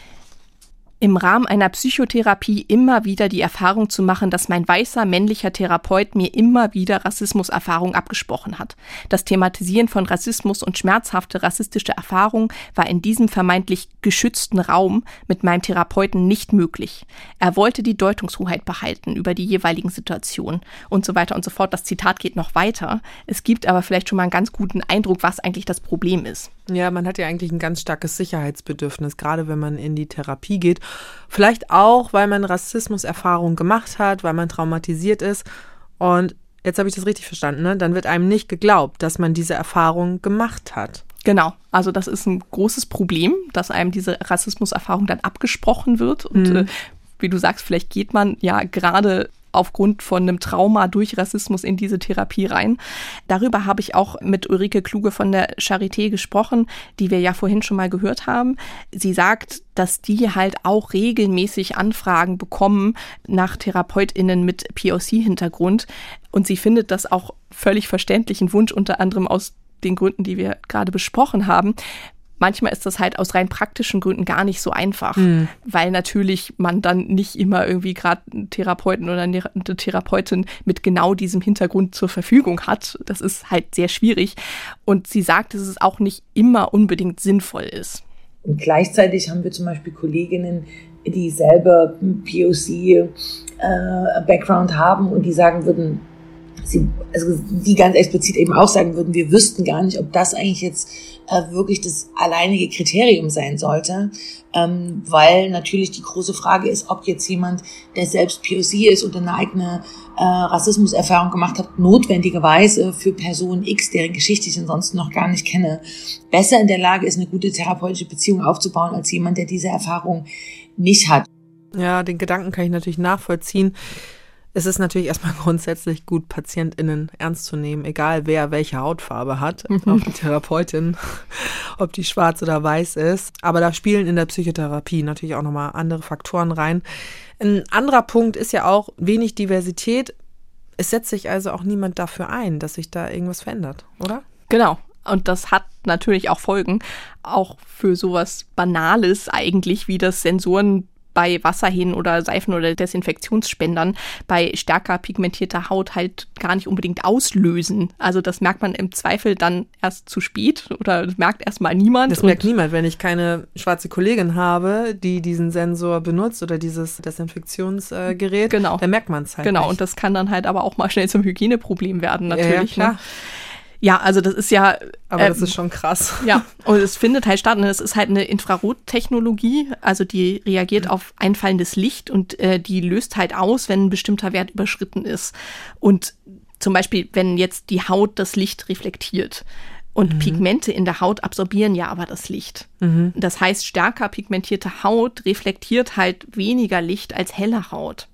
S2: Im Rahmen einer Psychotherapie immer wieder die Erfahrung zu machen, dass mein weißer männlicher Therapeut mir immer wieder Rassismuserfahrung abgesprochen hat. Das Thematisieren von Rassismus und schmerzhafte rassistische Erfahrung war in diesem vermeintlich geschützten Raum mit meinem Therapeuten nicht möglich. Er wollte die Deutungshoheit behalten über die jeweiligen Situationen und so weiter und so fort. Das Zitat geht noch weiter. Es gibt aber vielleicht schon mal einen ganz guten Eindruck, was eigentlich das Problem ist.
S1: Ja, man hat ja eigentlich ein ganz starkes Sicherheitsbedürfnis, gerade wenn man in die Therapie geht. Vielleicht auch, weil man Rassismuserfahrung gemacht hat, weil man traumatisiert ist. Und jetzt habe ich das richtig verstanden, ne? Dann wird einem nicht geglaubt, dass man diese Erfahrung gemacht hat.
S2: Genau, also das ist ein großes Problem, dass einem diese Rassismuserfahrung dann abgesprochen wird. Und wie du sagst, vielleicht geht man ja gerade aufgrund von einem Trauma durch Rassismus in diese Therapie rein. Darüber habe ich auch mit Ulrike Kluge von der Charité gesprochen, die wir ja vorhin schon mal gehört haben. Sie sagt, dass die halt auch regelmäßig Anfragen bekommen nach TherapeutInnen mit POC-Hintergrund. Und sie findet das auch völlig verständlichen Wunsch, unter anderem aus den Gründen, die wir gerade besprochen haben. Manchmal ist das halt aus rein praktischen Gründen gar nicht so einfach, weil natürlich man dann nicht immer irgendwie gerade einen Therapeuten oder eine Therapeutin mit genau diesem Hintergrund zur Verfügung hat. Das ist halt sehr schwierig. Und sie sagt, dass es auch nicht immer unbedingt sinnvoll ist.
S5: Und gleichzeitig haben wir zum Beispiel Kolleginnen, die selber POC-Background haben und die sagen würden, die ganz explizit eben auch sagen würden, wir wüssten gar nicht, ob das eigentlich jetzt wirklich das alleinige Kriterium sein sollte, weil natürlich die große Frage ist, ob jetzt jemand, der selbst POC ist und eine eigene Rassismuserfahrung gemacht hat, notwendigerweise für Person X, deren Geschichte ich ansonsten noch gar nicht kenne, besser in der Lage ist, eine gute therapeutische Beziehung aufzubauen, als jemand, der diese Erfahrung nicht hat.
S1: Ja, den Gedanken kann ich natürlich nachvollziehen. Es ist natürlich erstmal grundsätzlich gut, PatientInnen ernst zu nehmen, egal wer welche Hautfarbe hat, auch die Therapeutin, ob die schwarz oder weiß ist. Aber da spielen in der Psychotherapie natürlich auch nochmal andere Faktoren rein. Ein anderer Punkt ist ja auch wenig Diversität. Es setzt sich also auch niemand dafür ein, dass sich da irgendwas verändert, oder?
S2: Genau. Und das hat natürlich auch Folgen, auch für sowas Banales eigentlich, wie das Sensoren bei Wasserhähnen oder Seifen- oder Desinfektionsspendern bei stärker pigmentierter Haut halt gar nicht unbedingt auslösen. Also das merkt man im Zweifel dann erst zu spät oder merkt erstmal niemand.
S1: Das merkt niemand, wenn ich keine schwarze Kollegin habe, die diesen Sensor benutzt oder dieses Desinfektionsgerät.
S2: Genau.
S1: Dann merkt man es halt
S2: Genau,
S1: nicht.
S2: und das kann dann halt aber auch mal schnell zum Hygieneproblem werden natürlich.
S1: Ja, klar.
S2: Ne? Ja, also das ist ja...
S1: Aber das ist schon krass.
S2: Ja, und es findet halt statt und es ist halt eine Infrarottechnologie, also die reagiert auf einfallendes Licht und die löst halt aus, wenn ein bestimmter Wert überschritten ist. Und zum Beispiel, wenn jetzt die Haut das Licht reflektiert. Und Pigmente in der Haut absorbieren ja aber das Licht. Das heißt, stärker pigmentierte Haut reflektiert halt weniger Licht als helle Haut.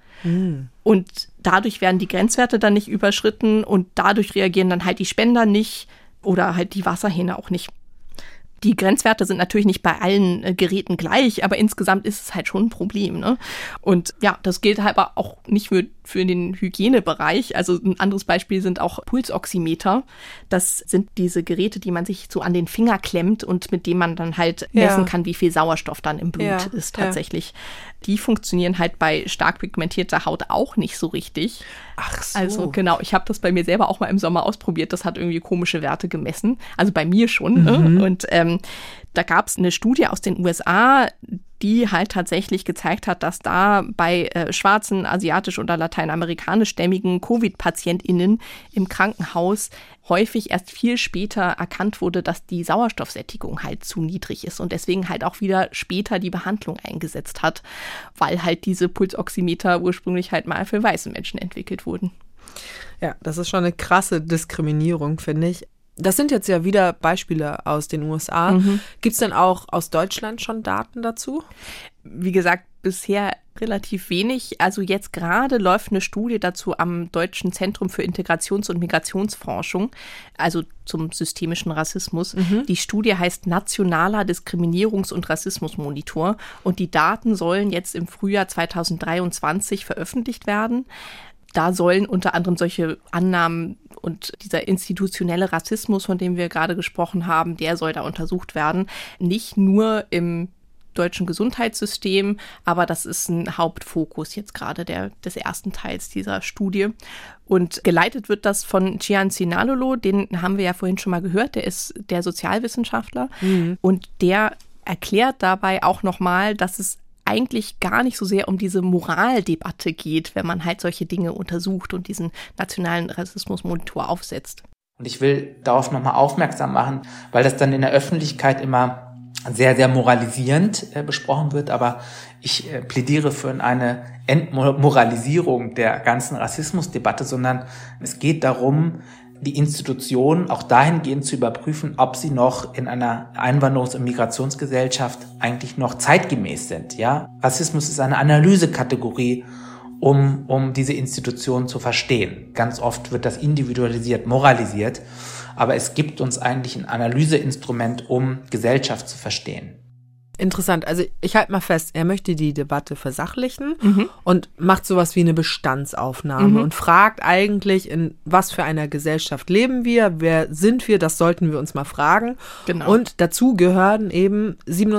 S2: Und dadurch werden die Grenzwerte dann nicht überschritten und dadurch reagieren dann halt die Spender nicht oder halt die Wasserhähne auch nicht. Die Grenzwerte sind natürlich nicht bei allen Geräten gleich, aber insgesamt ist es halt schon ein Problem, ne? Und ja, das gilt halt aber auch nicht für den Hygienebereich. Also ein anderes Beispiel sind auch Pulsoximeter. Das sind diese Geräte, die man sich so an den Finger klemmt und mit denen man dann halt messen kann, wie viel Sauerstoff dann im Blut ist tatsächlich. Die funktionieren halt bei stark pigmentierter Haut auch nicht so richtig.
S1: Ach so.
S2: Also genau, ich habe das bei mir selber auch mal im Sommer ausprobiert. Das hat irgendwie komische Werte gemessen. Also bei mir schon. Ne? Und da gab es eine Studie aus den USA, die halt tatsächlich gezeigt hat, dass da bei schwarzen, asiatisch oder lateinamerikanischstämmigen Covid-PatientInnen im Krankenhaus häufig erst viel später erkannt wurde, dass die Sauerstoffsättigung halt zu niedrig ist und deswegen halt auch wieder später die Behandlung eingesetzt hat, weil halt diese Pulsoximeter ursprünglich halt mal für weiße Menschen entwickelt wurden.
S1: Ja, das ist schon eine krasse Diskriminierung, finde ich. Das sind jetzt ja wieder Beispiele aus den USA. Gibt es denn auch aus Deutschland schon Daten dazu?
S2: Wie gesagt, bisher relativ wenig. Also jetzt gerade läuft eine Studie dazu am Deutschen Zentrum für Integrations- und Migrationsforschung, also zum systemischen Rassismus. Die Studie heißt Nationaler Diskriminierungs- und Rassismusmonitor und die Daten sollen jetzt im Frühjahr 2023 veröffentlicht werden. Da sollen unter anderem solche Annahmen und dieser institutionelle Rassismus, von dem wir gerade gesprochen haben, der soll da untersucht werden. Nicht nur im deutschen Gesundheitssystem, aber das ist ein Hauptfokus jetzt gerade des ersten Teils dieser Studie. Und geleitet wird das von Cihan Sinalolo, den haben wir ja vorhin schon mal gehört, der ist der Sozialwissenschaftler und der erklärt dabei auch nochmal, dass es eigentlich gar nicht so sehr um diese Moraldebatte geht, wenn man halt solche Dinge untersucht und diesen nationalen Rassismusmonitor aufsetzt.
S4: Und ich will darauf nochmal aufmerksam machen, weil das dann in der Öffentlichkeit immer sehr, sehr moralisierend besprochen wird, aber ich plädiere für eine Entmoralisierung der ganzen Rassismusdebatte, sondern es geht darum, die Institutionen auch dahingehend zu überprüfen, ob sie noch in einer Einwanderungs- und Migrationsgesellschaft eigentlich noch zeitgemäß sind. Ja, Rassismus ist eine Analysekategorie um diese Institution zu verstehen. Ganz oft wird das individualisiert, moralisiert, aber es gibt uns eigentlich ein Analyseinstrument, um Gesellschaft zu verstehen.
S1: Interessant. Also ich halte mal fest, er möchte die Debatte versachlichen und macht sowas wie eine Bestandsaufnahme und fragt eigentlich, in was für einer Gesellschaft leben wir, wer sind wir, das sollten wir uns mal fragen.
S2: Genau.
S1: Und dazu gehören eben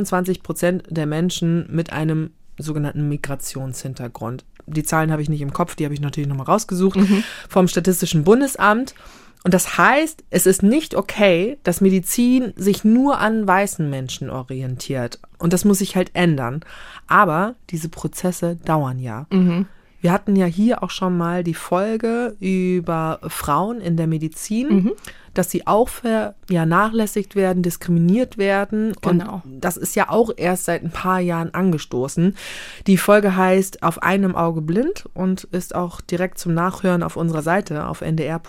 S1: 27% der Menschen mit einem sogenannten Migrationshintergrund. Die Zahlen habe ich nicht im Kopf, die habe ich natürlich nochmal rausgesucht vom Statistischen Bundesamt. Und das heißt, es ist nicht okay, dass Medizin sich nur an weißen Menschen orientiert. Und das muss sich halt ändern. Aber diese Prozesse dauern ja. Wir hatten ja hier auch schon mal die Folge über Frauen in der Medizin, dass sie auch vernachlässigt werden, diskriminiert werden.
S2: Genau.
S1: Und das ist ja auch erst seit ein paar Jahren angestoßen. Die Folge heißt Auf einem Auge blind und ist auch direkt zum Nachhören auf unserer Seite auf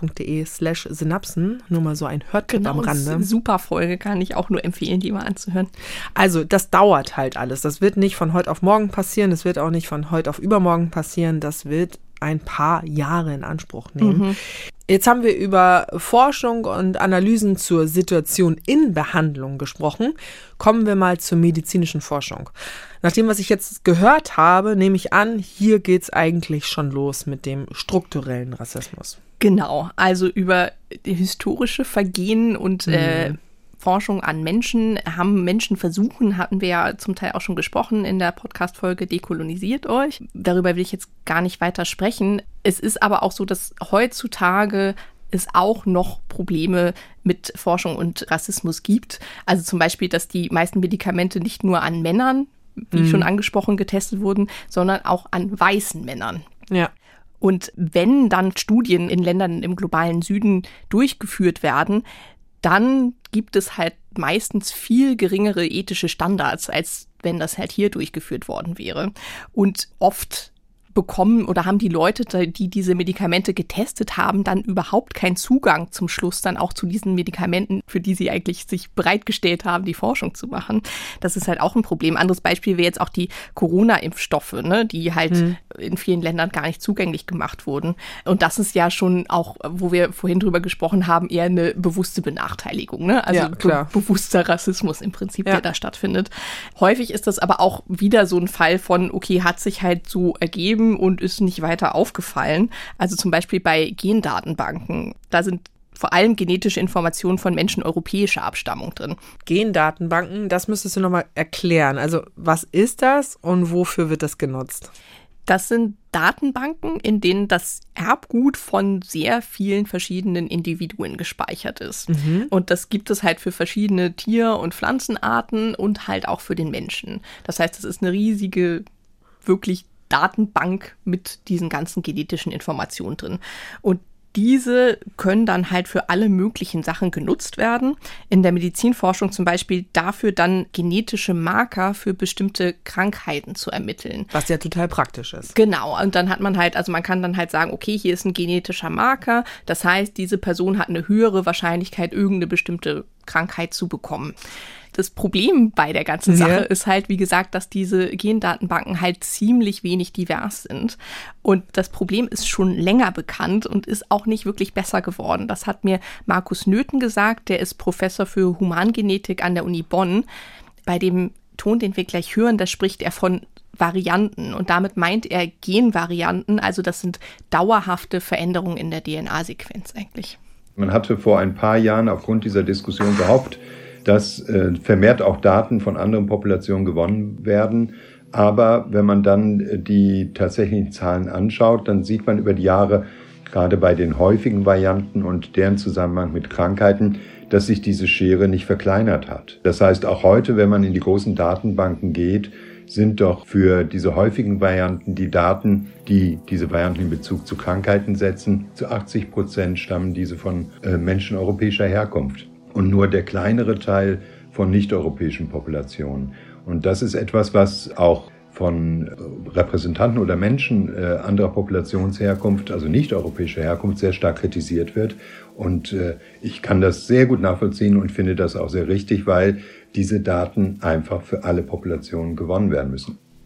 S1: ndr.de/synapsen. Nur mal so ein Hörtipp am Rande.
S2: Ist eine super Folge, kann ich auch nur empfehlen, die mal anzuhören.
S1: Also das dauert halt alles. Das wird nicht von heute auf morgen passieren. Das wird auch nicht von heute auf übermorgen passieren. Das wird ein paar Jahre in Anspruch nehmen. Jetzt haben wir über Forschung und Analysen zur Situation in Behandlung gesprochen. Kommen wir mal zur medizinischen Forschung. Nach dem, was ich jetzt gehört habe, nehme ich an, hier geht es eigentlich schon los mit dem strukturellen Rassismus.
S2: Genau, also über historische Vergehen und Forschung an Menschen, Menschenversuchen, hatten wir ja zum Teil auch schon gesprochen in der Podcast-Folge Dekolonisiert euch. Darüber will ich jetzt gar nicht weiter sprechen. Es ist aber auch so, dass heutzutage es auch noch Probleme mit Forschung und Rassismus gibt. Also zum Beispiel, dass die meisten Medikamente nicht nur an Männern, wie schon angesprochen, getestet wurden, sondern auch an weißen Männern.
S1: Ja.
S2: Und wenn dann Studien in Ländern im globalen Süden durchgeführt werden, dann gibt es halt meistens viel geringere ethische Standards, als wenn das halt hier durchgeführt worden wäre. Und oft bekommen oder haben die Leute, die diese Medikamente getestet haben, dann überhaupt keinen Zugang zum Schluss dann auch zu diesen Medikamenten, für die sie eigentlich sich bereitgestellt haben, die Forschung zu machen. Das ist halt auch ein Problem. Anderes Beispiel wäre jetzt auch die Corona-Impfstoffe, ne, die halt in vielen Ländern gar nicht zugänglich gemacht wurden. Und das ist ja schon auch, wo wir vorhin drüber gesprochen haben, eher eine bewusste Benachteiligung, ne? Also
S1: ja,
S2: bewusster Rassismus im Prinzip, der da stattfindet. Häufig ist das aber auch wieder so ein Fall von, okay, hat sich halt so ergeben und ist nicht weiter aufgefallen. Also zum Beispiel bei Gendatenbanken. Da sind vor allem genetische Informationen von Menschen europäischer Abstammung drin.
S1: Gendatenbanken, das müsstest du nochmal erklären. Also was ist das und wofür wird das genutzt?
S2: Das sind Datenbanken, in denen das Erbgut von sehr vielen verschiedenen Individuen gespeichert ist. Und das gibt es halt für verschiedene Tier- und Pflanzenarten und halt auch für den Menschen. Das heißt, es ist eine riesige, wirklich Datenbank mit diesen ganzen genetischen Informationen drin. Und diese können dann halt für alle möglichen Sachen genutzt werden. In der Medizinforschung zum Beispiel dafür dann genetische Marker für bestimmte Krankheiten zu ermitteln.
S1: Was ja total praktisch ist.
S2: Genau, und dann hat man halt, also man kann dann halt sagen, okay, hier ist ein genetischer Marker. Das heißt, diese Person hat eine höhere Wahrscheinlichkeit, irgendeine bestimmte Krankheit zu bekommen. Das Problem bei der ganzen Sache ist halt, wie gesagt, dass diese Gendatenbanken halt ziemlich wenig divers sind. Und das Problem ist schon länger bekannt und ist auch nicht wirklich besser geworden. Das hat mir Markus Nöthen gesagt, der ist Professor für Humangenetik an der Uni Bonn. Bei dem Ton, den wir gleich hören, da spricht er von Varianten und damit meint er Genvarianten, also das sind dauerhafte Veränderungen in der DNA-Sequenz eigentlich.
S7: Man hatte vor ein paar Jahren aufgrund dieser Diskussion gehofft, dass vermehrt auch Daten von anderen Populationen gewonnen werden. Aber wenn man dann die tatsächlichen Zahlen anschaut, dann sieht man über die Jahre, gerade bei den häufigen Varianten und deren Zusammenhang mit Krankheiten, dass sich diese Schere nicht verkleinert hat. Das heißt, auch heute, wenn man in die großen Datenbanken geht, sind doch für diese häufigen Varianten die Daten, die diese Varianten in Bezug zu Krankheiten setzen, zu 80% stammen diese von Menschen europäischer Herkunft. Und nur der kleinere Teil von nicht-europäischen Populationen. Und das ist etwas, was auch von Repräsentanten oder Menschen anderer Populationsherkunft, also nicht-europäischer Herkunft, sehr stark kritisiert wird. Und ich kann das sehr gut nachvollziehen und finde das auch sehr richtig, weil diese Daten einfach für alle Populationen gewonnen werden müssen.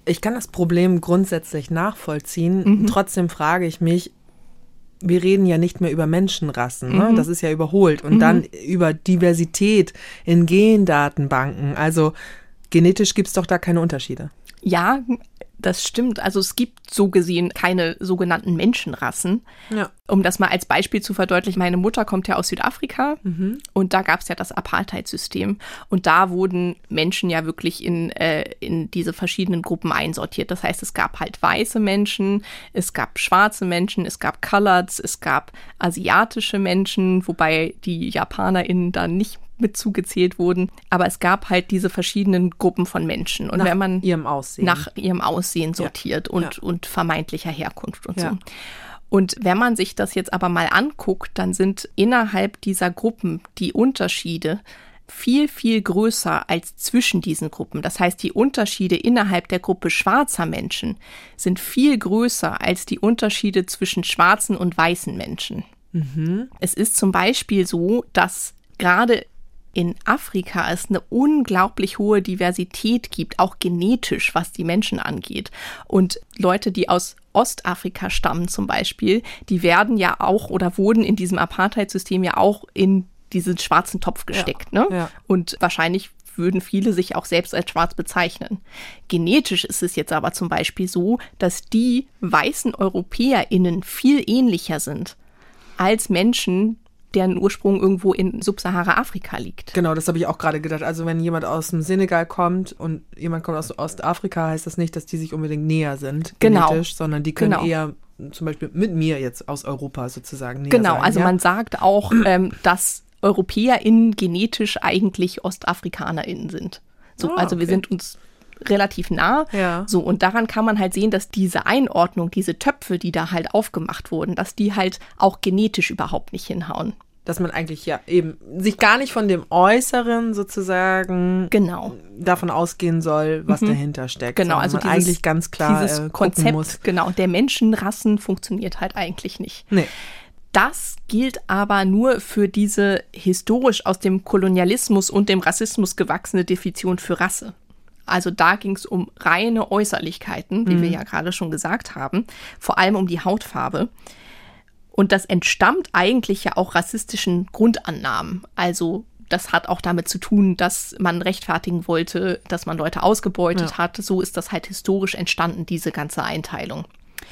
S1: Ich kann das Problem grundsätzlich nachvollziehen. Trotzdem frage ich mich, wir reden ja nicht mehr über Menschenrassen, ne? Das ist ja überholt. Und dann über Diversität in Gendatenbanken. Also genetisch gibt es doch da keine Unterschiede.
S2: Ja, das stimmt. Also es gibt so gesehen keine sogenannten Menschenrassen.
S1: Ja.
S2: Um das mal als Beispiel zu verdeutlichen, meine Mutter kommt ja aus Südafrika und da gab es ja das Apartheid-System. Und da wurden Menschen ja wirklich in diese verschiedenen Gruppen einsortiert. Das heißt, es gab halt weiße Menschen, es gab schwarze Menschen, es gab Coloreds, es gab asiatische Menschen, wobei die JapanerInnen da nicht mit zugezählt wurden. Aber es gab halt diese verschiedenen Gruppen von Menschen. Und wenn man nach ihrem Aussehen sortiert und vermeintlicher Herkunft und so. Und wenn man sich das jetzt aber mal anguckt, dann sind innerhalb dieser Gruppen die Unterschiede viel, viel größer als zwischen diesen Gruppen. Das heißt, die Unterschiede innerhalb der Gruppe schwarzer Menschen sind viel größer als die Unterschiede zwischen schwarzen und weißen Menschen. Es ist zum Beispiel so, dass gerade in Afrika es eine unglaublich hohe Diversität gibt, auch genetisch, was die Menschen angeht. Und Leute, die aus Ostafrika stammen zum Beispiel, die werden ja auch oder wurden in diesem Apartheid-System ja auch in diesen schwarzen Topf gesteckt. Ne? Ja. Und wahrscheinlich würden viele sich auch selbst als schwarz bezeichnen. Genetisch ist es jetzt aber zum Beispiel so, dass die weißen EuropäerInnen viel ähnlicher sind als Menschen, deren Ursprung irgendwo in Subsahara-Afrika liegt.
S1: Genau, das habe ich auch gerade gedacht. Also wenn jemand aus dem Senegal kommt und jemand kommt aus Ostafrika, heißt das nicht, dass die sich unbedingt näher sind, genetisch, sondern die können eher zum Beispiel mit mir jetzt aus Europa sozusagen näher sein.
S2: Also man sagt auch, dass EuropäerInnen genetisch eigentlich OstafrikanerInnen sind. So, also wir sind uns relativ nah. Ja. So, und daran kann man halt sehen, dass diese Einordnung, diese Töpfe, die da halt aufgemacht wurden, dass die halt auch genetisch überhaupt nicht hinhauen.
S1: Dass man eigentlich eben sich gar nicht von dem Äußeren sozusagen davon ausgehen soll, was dahinter steckt.
S2: Genau, also
S1: man eigentlich ganz klar
S2: dieses Konzept muss. Der Menschenrassen funktioniert halt eigentlich nicht.
S1: Nee.
S2: Das gilt aber nur für diese historisch aus dem Kolonialismus und dem Rassismus gewachsene Definition für Rasse. Also da ging es um reine Äußerlichkeiten, wie wir ja gerade schon gesagt haben, vor allem um die Hautfarbe. Und das entstammt eigentlich ja auch rassistischen Grundannahmen. Also das hat auch damit zu tun, dass man rechtfertigen wollte, dass man Leute ausgebeutet hat. So ist das halt historisch entstanden, diese ganze Einteilung.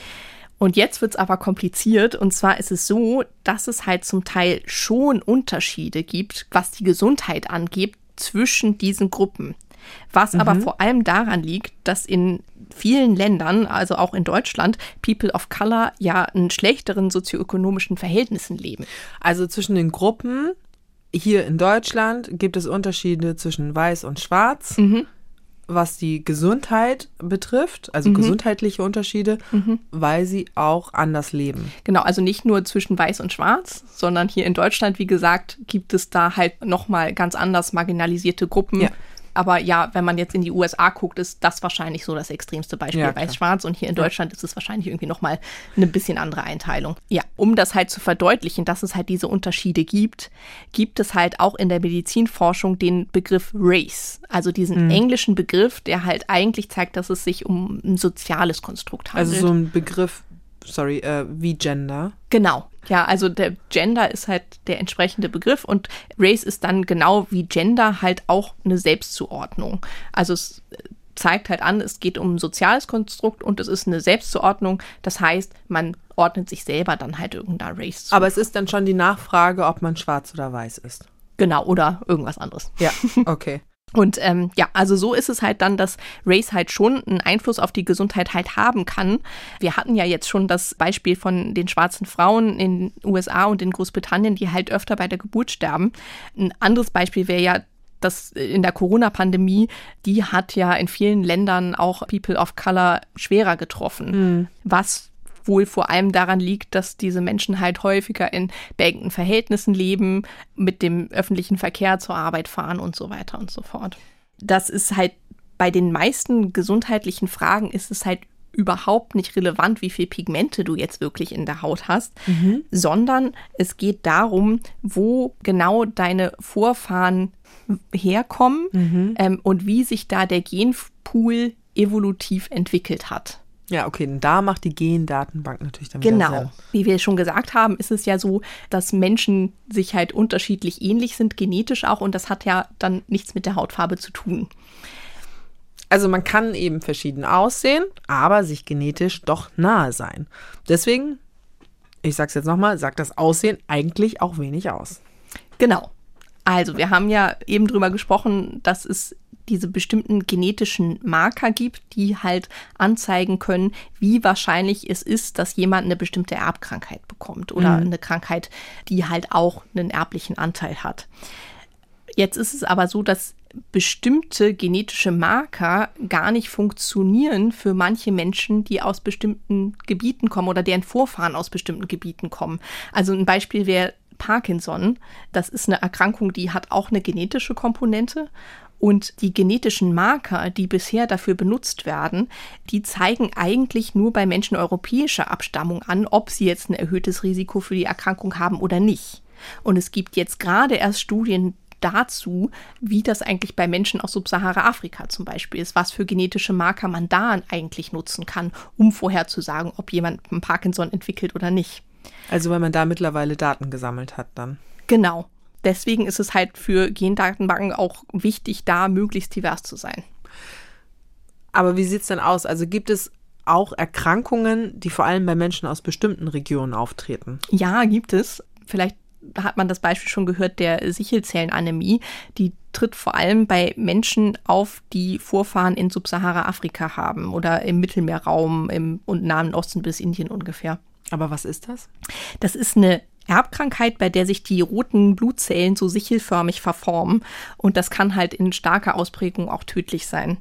S2: Und jetzt wird es aber kompliziert. Und zwar ist es so, dass es halt zum Teil schon Unterschiede gibt, was die Gesundheit angeht, zwischen diesen Gruppen. Was aber vor allem daran liegt, dass in vielen Ländern, also auch in Deutschland, People of Color ja in schlechteren sozioökonomischen Verhältnissen leben.
S1: Also zwischen den Gruppen hier in Deutschland gibt es Unterschiede zwischen Weiß und Schwarz, was die Gesundheit betrifft, also gesundheitliche Unterschiede, weil sie auch anders leben.
S2: Genau, also nicht nur zwischen Weiß und Schwarz, sondern hier in Deutschland, wie gesagt, gibt es da halt nochmal ganz anders marginalisierte Gruppen. Ja. Aber ja, wenn man jetzt in die USA guckt, ist das wahrscheinlich so das extremste Beispiel, Weiß-Schwarz. Und hier in Deutschland ist es wahrscheinlich irgendwie nochmal eine bisschen andere Einteilung. Ja, um das halt zu verdeutlichen, dass es halt diese Unterschiede gibt, gibt es halt auch in der Medizinforschung den Begriff Race. Also diesen englischen Begriff, der halt eigentlich zeigt, dass es sich um ein soziales Konstrukt handelt.
S1: Also so ein Begriff, wie Gender.
S2: Genau. Ja, also der Gender ist halt der entsprechende Begriff und Race ist dann genau wie Gender halt auch eine Selbstzuordnung. Also es zeigt halt an, es geht um ein soziales Konstrukt und es ist eine Selbstzuordnung. Das heißt, man ordnet sich selber dann halt irgendeiner Race zu.
S1: Aber es ist dann schon die Nachfrage, ob man schwarz oder weiß ist.
S2: Genau, oder irgendwas anderes.
S1: Ja, okay.
S2: Und also so ist es halt dann, dass Race halt schon einen Einfluss auf die Gesundheit halt haben kann. Wir hatten ja jetzt schon das Beispiel von den schwarzen Frauen in den USA und in Großbritannien, die halt öfter bei der Geburt sterben. Ein anderes Beispiel wäre ja, dass in der Corona-Pandemie, die hat ja in vielen Ländern auch People of Color schwerer getroffen, was wohl vor allem daran liegt, dass diese Menschen halt häufiger in beengten Verhältnissen leben, mit dem öffentlichen Verkehr zur Arbeit fahren und so weiter und so fort. Das ist halt bei den meisten gesundheitlichen Fragen ist es halt überhaupt nicht relevant, wie viel Pigmente du jetzt wirklich in der Haut hast, sondern es geht darum, wo genau deine Vorfahren herkommen und wie sich da der Genpool evolutiv entwickelt hat.
S1: Ja, okay, und da macht die Gendatenbank natürlich dann wieder Sinn.
S2: Genau. Wie wir schon gesagt haben, ist es ja so, dass Menschen sich halt unterschiedlich ähnlich sind, genetisch auch, und das hat ja dann nichts mit der Hautfarbe zu tun.
S1: Also man kann eben verschieden aussehen, aber sich genetisch doch nahe sein. Deswegen, ich sag's jetzt nochmal, sagt das Aussehen eigentlich auch wenig aus.
S2: Genau. Also wir haben ja eben drüber gesprochen, dass es diese bestimmten genetischen Marker gibt, die halt anzeigen können, wie wahrscheinlich es ist, dass jemand eine bestimmte Erbkrankheit bekommt oder eine Krankheit, die halt auch einen erblichen Anteil hat. Jetzt ist es aber so, dass bestimmte genetische Marker gar nicht funktionieren für manche Menschen, die aus bestimmten Gebieten kommen oder deren Vorfahren aus bestimmten Gebieten kommen. Also ein Beispiel wäre Parkinson. Das ist eine Erkrankung, die hat auch eine genetische Komponente. Und die genetischen Marker, die bisher dafür benutzt werden, die zeigen eigentlich nur bei Menschen europäischer Abstammung an, ob sie jetzt ein erhöhtes Risiko für die Erkrankung haben oder nicht. Und es gibt jetzt gerade erst Studien dazu, wie das eigentlich bei Menschen aus Subsahara-Afrika zum Beispiel ist, was für genetische Marker man da eigentlich nutzen kann, um vorherzusagen, ob jemand Parkinson entwickelt oder nicht.
S1: Also weil man da mittlerweile Daten gesammelt hat dann.
S2: Genau. Deswegen ist es halt für Gendatenbanken auch wichtig, da möglichst divers zu sein.
S1: Aber wie sieht es denn aus? Also gibt es auch Erkrankungen, die vor allem bei Menschen aus bestimmten Regionen auftreten?
S2: Ja, gibt es. Vielleicht hat man das Beispiel schon gehört, der Sichelzellenanämie. Die tritt vor allem bei Menschen auf, die Vorfahren in Subsahara-Afrika haben oder im Mittelmeerraum und Nahen Osten bis Indien ungefähr.
S1: Aber was ist das? Das
S2: ist eine Erbkrankheit, bei der sich die roten Blutzellen so sichelförmig verformen, und das kann halt in starker Ausprägung auch tödlich sein.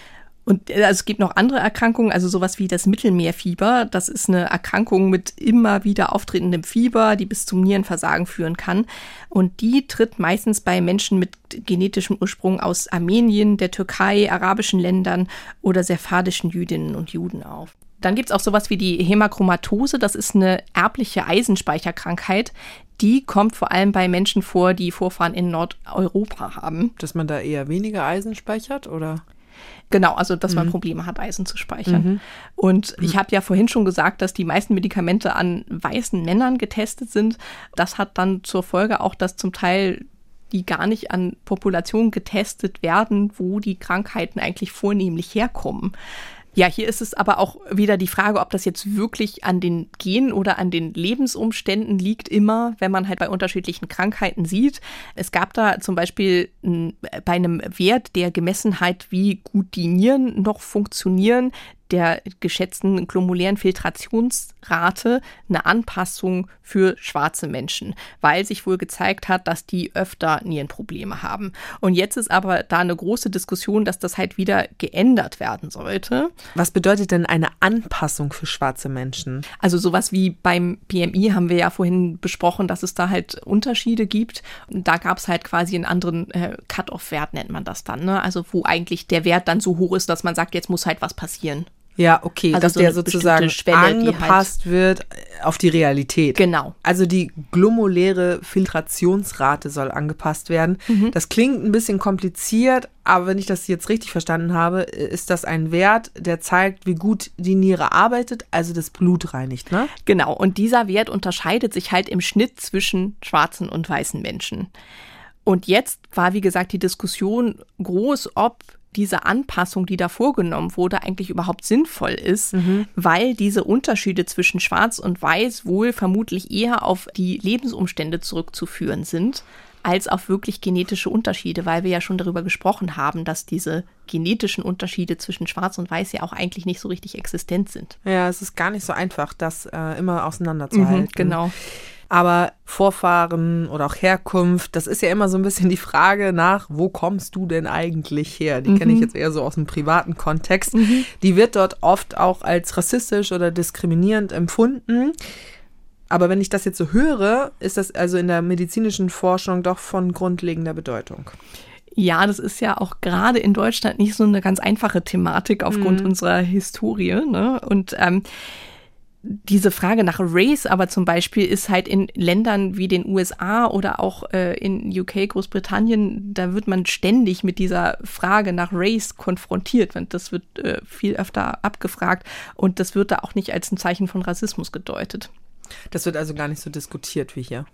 S2: Und also es gibt noch andere Erkrankungen, also sowas wie das Mittelmeerfieber. Das ist eine Erkrankung mit immer wieder auftretendem Fieber, die bis zum Nierenversagen führen kann. Und die tritt meistens bei Menschen mit genetischem Ursprung aus Armenien, der Türkei, arabischen Ländern oder sephardischen Jüdinnen und Juden auf. Dann gibt es auch sowas wie die Hämachromatose. Das ist eine erbliche Eisenspeicherkrankheit. Die kommt vor allem bei Menschen vor, die Vorfahren in Nordeuropa haben.
S1: Dass man da eher weniger Eisen speichert, oder?
S2: Genau, also dass man Probleme hat, Eisen zu speichern. Und ich habe ja vorhin schon gesagt, dass die meisten Medikamente an weißen Männern getestet sind. Das hat dann zur Folge auch, dass zum Teil die gar nicht an Populationen getestet werden, wo die Krankheiten eigentlich vornehmlich herkommen. Ja, hier ist es aber auch wieder die Frage, ob das jetzt wirklich an den Genen oder an den Lebensumständen liegt, immer, wenn man halt bei unterschiedlichen Krankheiten sieht. Es gab da zum Beispiel bei einem Wert, der gemessen hat, wie gut die Nieren noch funktionieren, der geschätzten glomerulären Filtrationsrate, eine Anpassung für schwarze Menschen, weil sich wohl gezeigt hat, dass die öfter Nierenprobleme haben. Und jetzt ist aber da eine große Diskussion, dass das halt wieder geändert werden sollte.
S1: Was bedeutet denn eine Anpassung für schwarze Menschen?
S2: Also sowas wie beim BMI haben wir ja vorhin besprochen, dass es da halt Unterschiede gibt. Und da gab es halt quasi einen anderen Cut-off-Wert, nennt man das dann, ne? Also wo eigentlich der Wert dann so hoch ist, dass man sagt, jetzt muss halt was passieren.
S1: Ja, okay, also dass
S2: so
S1: der sozusagen Schwelle, angepasst wird auf die Realität.
S2: Genau.
S1: Also die glomeruläre Filtrationsrate soll angepasst werden. Das klingt ein bisschen kompliziert, aber wenn ich das jetzt richtig verstanden habe, ist das ein Wert, der zeigt, wie gut die Niere arbeitet, also das Blut reinigt, ne?
S2: Genau, und dieser Wert unterscheidet sich halt im Schnitt zwischen schwarzen und weißen Menschen. Und jetzt war, wie gesagt, die Diskussion groß, ob diese Anpassung, die da vorgenommen wurde, eigentlich überhaupt sinnvoll ist, weil diese Unterschiede zwischen Schwarz und Weiß wohl vermutlich eher auf die Lebensumstände zurückzuführen sind, als auf wirklich genetische Unterschiede, weil wir ja schon darüber gesprochen haben, dass diese genetischen Unterschiede zwischen Schwarz und Weiß ja auch eigentlich nicht so richtig existent sind.
S1: Ja, es ist gar nicht so einfach, das immer auseinanderzuhalten.
S2: Genau.
S1: Aber Vorfahren oder auch Herkunft, das ist ja immer so ein bisschen die Frage nach, wo kommst du denn eigentlich her? Die kenne ich jetzt eher so aus dem privaten Kontext. Die wird dort oft auch als rassistisch oder diskriminierend empfunden. Aber wenn ich das jetzt so höre, ist das also in der medizinischen Forschung doch von grundlegender Bedeutung.
S2: Ja, das ist ja auch gerade in Deutschland nicht so eine ganz einfache Thematik aufgrund unserer Historie, ne? Und Diese Frage nach Race aber zum Beispiel ist halt in Ländern wie den USA oder auch in UK, Großbritannien, da wird man ständig mit dieser Frage nach Race konfrontiert. Das wird viel öfter abgefragt und das wird da auch nicht als ein Zeichen von Rassismus gedeutet.
S1: Das wird also gar nicht so diskutiert wie hier.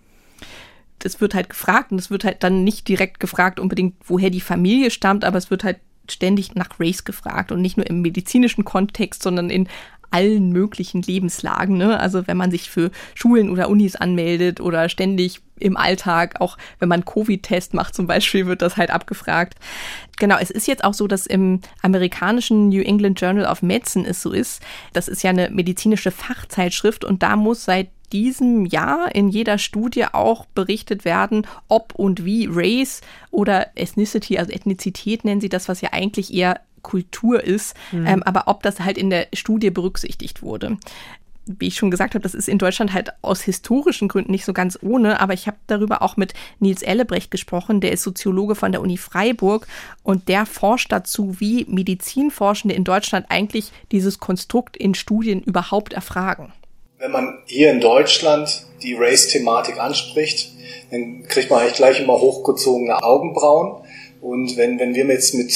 S2: Das wird halt gefragt und es wird halt dann nicht direkt gefragt unbedingt, woher die Familie stammt, aber es wird halt ständig nach Race gefragt und nicht nur im medizinischen Kontext, sondern in allen möglichen Lebenslagen, ne? Also wenn man sich für Schulen oder Unis anmeldet oder ständig im Alltag, auch wenn man Covid-Test macht zum Beispiel, wird das halt abgefragt. Genau, es ist jetzt auch so, dass im amerikanischen New England Journal of Medicine es so ist. Das ist ja eine medizinische Fachzeitschrift und da muss seit diesem Jahr in jeder Studie auch berichtet werden, ob und wie Race oder Ethnicity, also Ethnizität nennen sie das, was ja eigentlich eher Kultur ist, aber ob das halt in der Studie berücksichtigt wurde. Wie ich schon gesagt habe, das ist in Deutschland halt aus historischen Gründen nicht so ganz ohne, aber ich habe darüber auch mit Nils Ellebrecht gesprochen, der ist Soziologe von der Uni Freiburg und der forscht dazu, wie Medizinforschende in Deutschland eigentlich dieses Konstrukt in Studien überhaupt erfragen.
S8: Wenn man hier in Deutschland die Race-Thematik anspricht, dann kriegt man eigentlich gleich immer hochgezogene Augenbrauen. Und wenn wir jetzt mit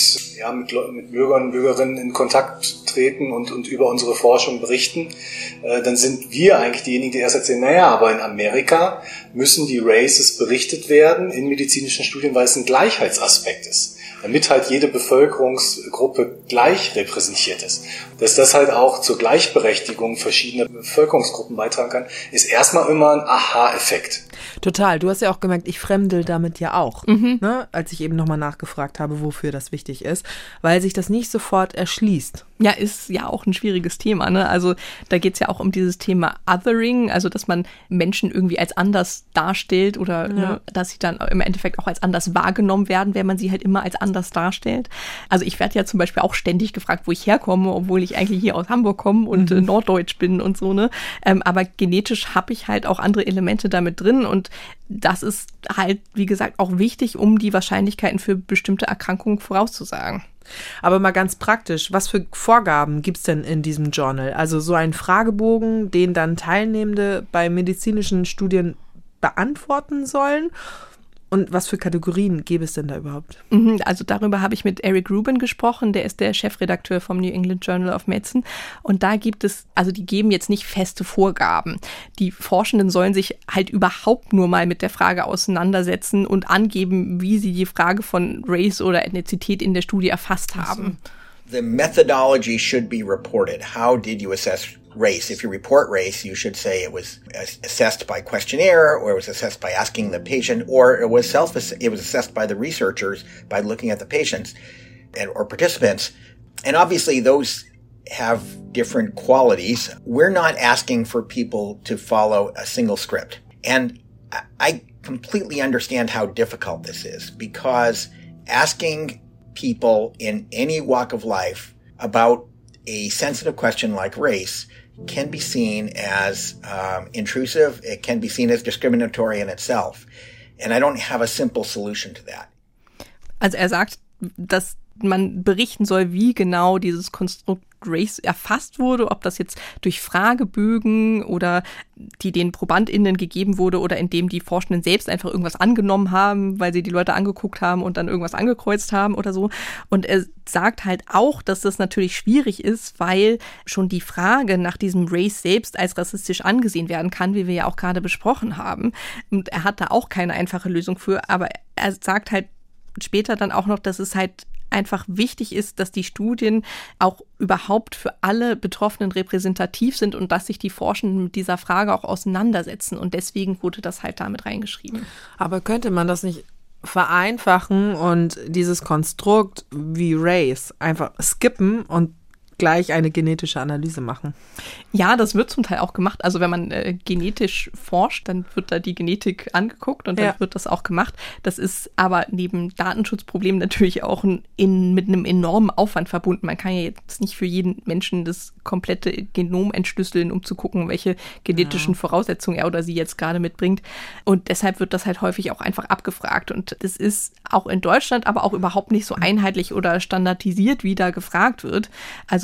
S8: Bürgern und Bürgerinnen in Kontakt treten und über unsere Forschung berichten, dann sind wir eigentlich diejenigen, die erst erzählen, aber in Amerika müssen die Races berichtet werden in medizinischen Studien, weil es ein Gleichheitsaspekt ist, damit halt jede Bevölkerungsgruppe gleich repräsentiert ist. Dass das halt auch zur Gleichberechtigung verschiedener Bevölkerungsgruppen beitragen kann, ist erstmal immer ein Aha-Effekt.
S1: Total. Du hast ja auch gemerkt, ich fremdel damit ja auch, ne? Als ich eben nochmal nachgefragt habe, wofür das wichtig ist, weil sich das nicht sofort erschließt.
S2: Ja, ist ja auch ein schwieriges Thema, ne? Also da geht's ja auch um dieses Thema Othering, also dass man Menschen irgendwie als anders darstellt oder ne, dass sie dann im Endeffekt auch als anders wahrgenommen werden, wenn man sie halt immer als anders darstellt. Also ich werde ja zum Beispiel auch ständig gefragt, wo ich herkomme, obwohl ich eigentlich hier aus Hamburg komme und norddeutsch bin und so, ne? Aber genetisch habe ich halt auch andere Elemente damit drin und das ist halt, wie gesagt, auch wichtig, um die Wahrscheinlichkeiten für bestimmte Erkrankungen vorauszusagen.
S1: Aber mal ganz praktisch, was für Vorgaben gibt's denn in diesem Journal? Also so ein Fragebogen, den dann Teilnehmende bei medizinischen Studien beantworten sollen? Und was für Kategorien gäbe es denn da überhaupt?
S2: Also darüber habe ich mit Eric Rubin gesprochen, der ist der Chefredakteur vom New England Journal of Medicine. Und da gibt es, also die geben jetzt nicht feste Vorgaben. Die Forschenden sollen sich halt überhaupt nur mal mit der Frage auseinandersetzen und angeben, wie sie die Frage von Race oder Ethnizität in der Studie erfasst haben.
S9: The methodology should be reported. How did you assess race? If you report race, you should say it was assessed by questionnaire, or it was assessed by asking the patient, or it was assessed by the researchers by looking at the patients or participants. And obviously those have different qualities. We're not asking for people to follow a single script. And I completely understand how difficult this is, because asking people in any walk of life about a sensitive question like race can be seen as intrusive. It can be seen as discriminatory in itself. And I don't have a simple solution to that.
S2: Also er sagt, dass man berichten soll, wie genau dieses Konstrukt Race erfasst wurde, ob das jetzt durch Fragebögen oder die den ProbandInnen gegeben wurde oder indem die Forschenden selbst einfach irgendwas angenommen haben, weil sie die Leute angeguckt haben und dann irgendwas angekreuzt haben oder so. Und er sagt halt auch, dass das natürlich schwierig ist, weil schon die Frage nach diesem Race selbst als rassistisch angesehen werden kann, wie wir ja auch gerade besprochen haben. Und er hat da auch keine einfache Lösung für, aber er sagt halt später dann auch noch, dass es halt einfach wichtig ist, dass die Studien auch überhaupt für alle Betroffenen repräsentativ sind und dass sich die Forschenden mit dieser Frage auch auseinandersetzen. Und deswegen wurde das halt damit reingeschrieben.
S1: Aber könnte man das nicht vereinfachen und dieses Konstrukt wie Race einfach skippen und gleich eine genetische Analyse machen?
S2: Ja, das wird zum Teil auch gemacht. Also wenn man genetisch forscht, dann wird da die Genetik angeguckt und dann wird das auch gemacht. Das ist aber neben Datenschutzproblemen natürlich auch mit einem enormen Aufwand verbunden. Man kann ja jetzt nicht für jeden Menschen das komplette Genom entschlüsseln, um zu gucken, welche genetischen Voraussetzungen er oder sie jetzt gerade mitbringt. Und deshalb wird das halt häufig auch einfach abgefragt. Und das ist auch in Deutschland aber auch überhaupt nicht so einheitlich oder standardisiert, wie da gefragt wird. Also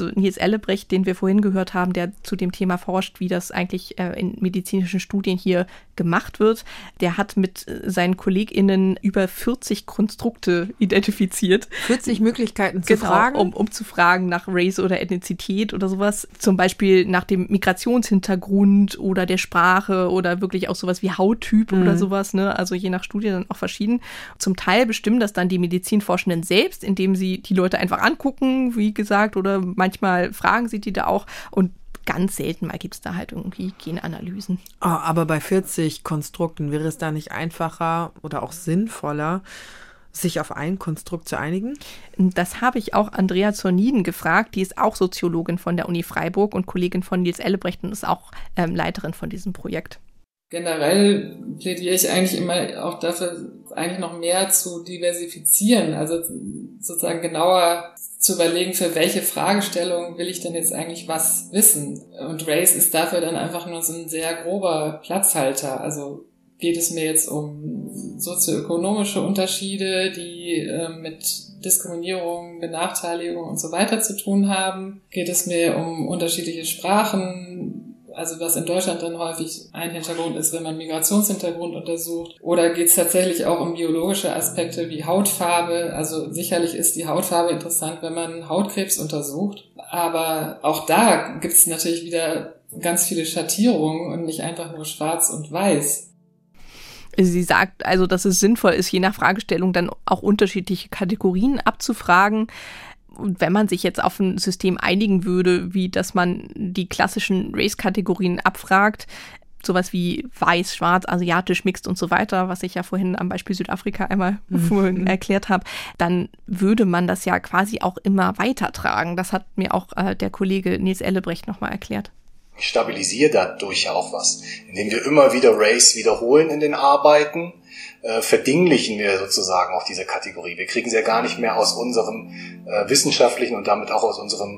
S2: Also Nils Ellebrecht, den wir vorhin gehört haben, der zu dem Thema forscht, wie das eigentlich in medizinischen Studien hier gemacht wird, der hat mit seinen KollegInnen über 40 Konstrukte identifiziert.
S1: 40 Möglichkeiten zu fragen?
S2: Um zu fragen nach Race oder Ethnizität oder sowas. Zum Beispiel nach dem Migrationshintergrund oder der Sprache oder wirklich auch sowas wie Hauttyp oder sowas. Ne? Also je nach Studie dann auch verschieden. Zum Teil bestimmen das dann die Medizinforschenden selbst, indem sie die Leute einfach angucken, wie gesagt, oder manchmal fragen sie die da auch und ganz selten mal gibt es da halt irgendwie Genanalysen.
S1: Oh, aber bei 40 Konstrukten wäre es da nicht einfacher oder auch sinnvoller, sich auf ein Konstrukt zu einigen?
S2: Das habe ich auch Andrea Zorniden gefragt. Die ist auch Soziologin von der Uni Freiburg und Kollegin von Nils Ellebrecht und ist auch Leiterin von diesem Projekt.
S10: Generell plädiere ich eigentlich immer auch dafür, eigentlich noch mehr zu diversifizieren, also sozusagen genauer zu überlegen, für welche Fragestellung will ich denn jetzt eigentlich was wissen. Und Race ist dafür dann einfach nur so ein sehr grober Platzhalter. Also geht es mir jetzt um sozioökonomische Unterschiede, die mit Diskriminierung, Benachteiligung und so weiter zu tun haben? Geht es mir um unterschiedliche Sprachen? Also was in Deutschland dann häufig ein Hintergrund ist, wenn man Migrationshintergrund untersucht. Oder geht es tatsächlich auch um biologische Aspekte wie Hautfarbe? Also sicherlich ist die Hautfarbe interessant, wenn man Hautkrebs untersucht. Aber auch da gibt es natürlich wieder ganz viele Schattierungen und nicht einfach nur schwarz und weiß.
S2: Sie sagt also, dass es sinnvoll ist, je nach Fragestellung dann auch unterschiedliche Kategorien abzufragen. Und wenn man sich jetzt auf ein System einigen würde, wie dass man die klassischen Race-Kategorien abfragt, sowas wie weiß, schwarz, asiatisch, mixed und so weiter, was ich ja vorhin am Beispiel Südafrika einmal erklärt habe, dann würde man das ja quasi auch immer weitertragen. Das hat mir auch der Kollege Nils Ellebrecht nochmal erklärt.
S8: Ich stabilisiere dadurch ja auch was. Indem wir immer wieder Race wiederholen in den Arbeiten, verdinglichen wir sozusagen auch diese Kategorie. Wir kriegen sie ja gar nicht mehr aus unserem wissenschaftlichen und damit auch aus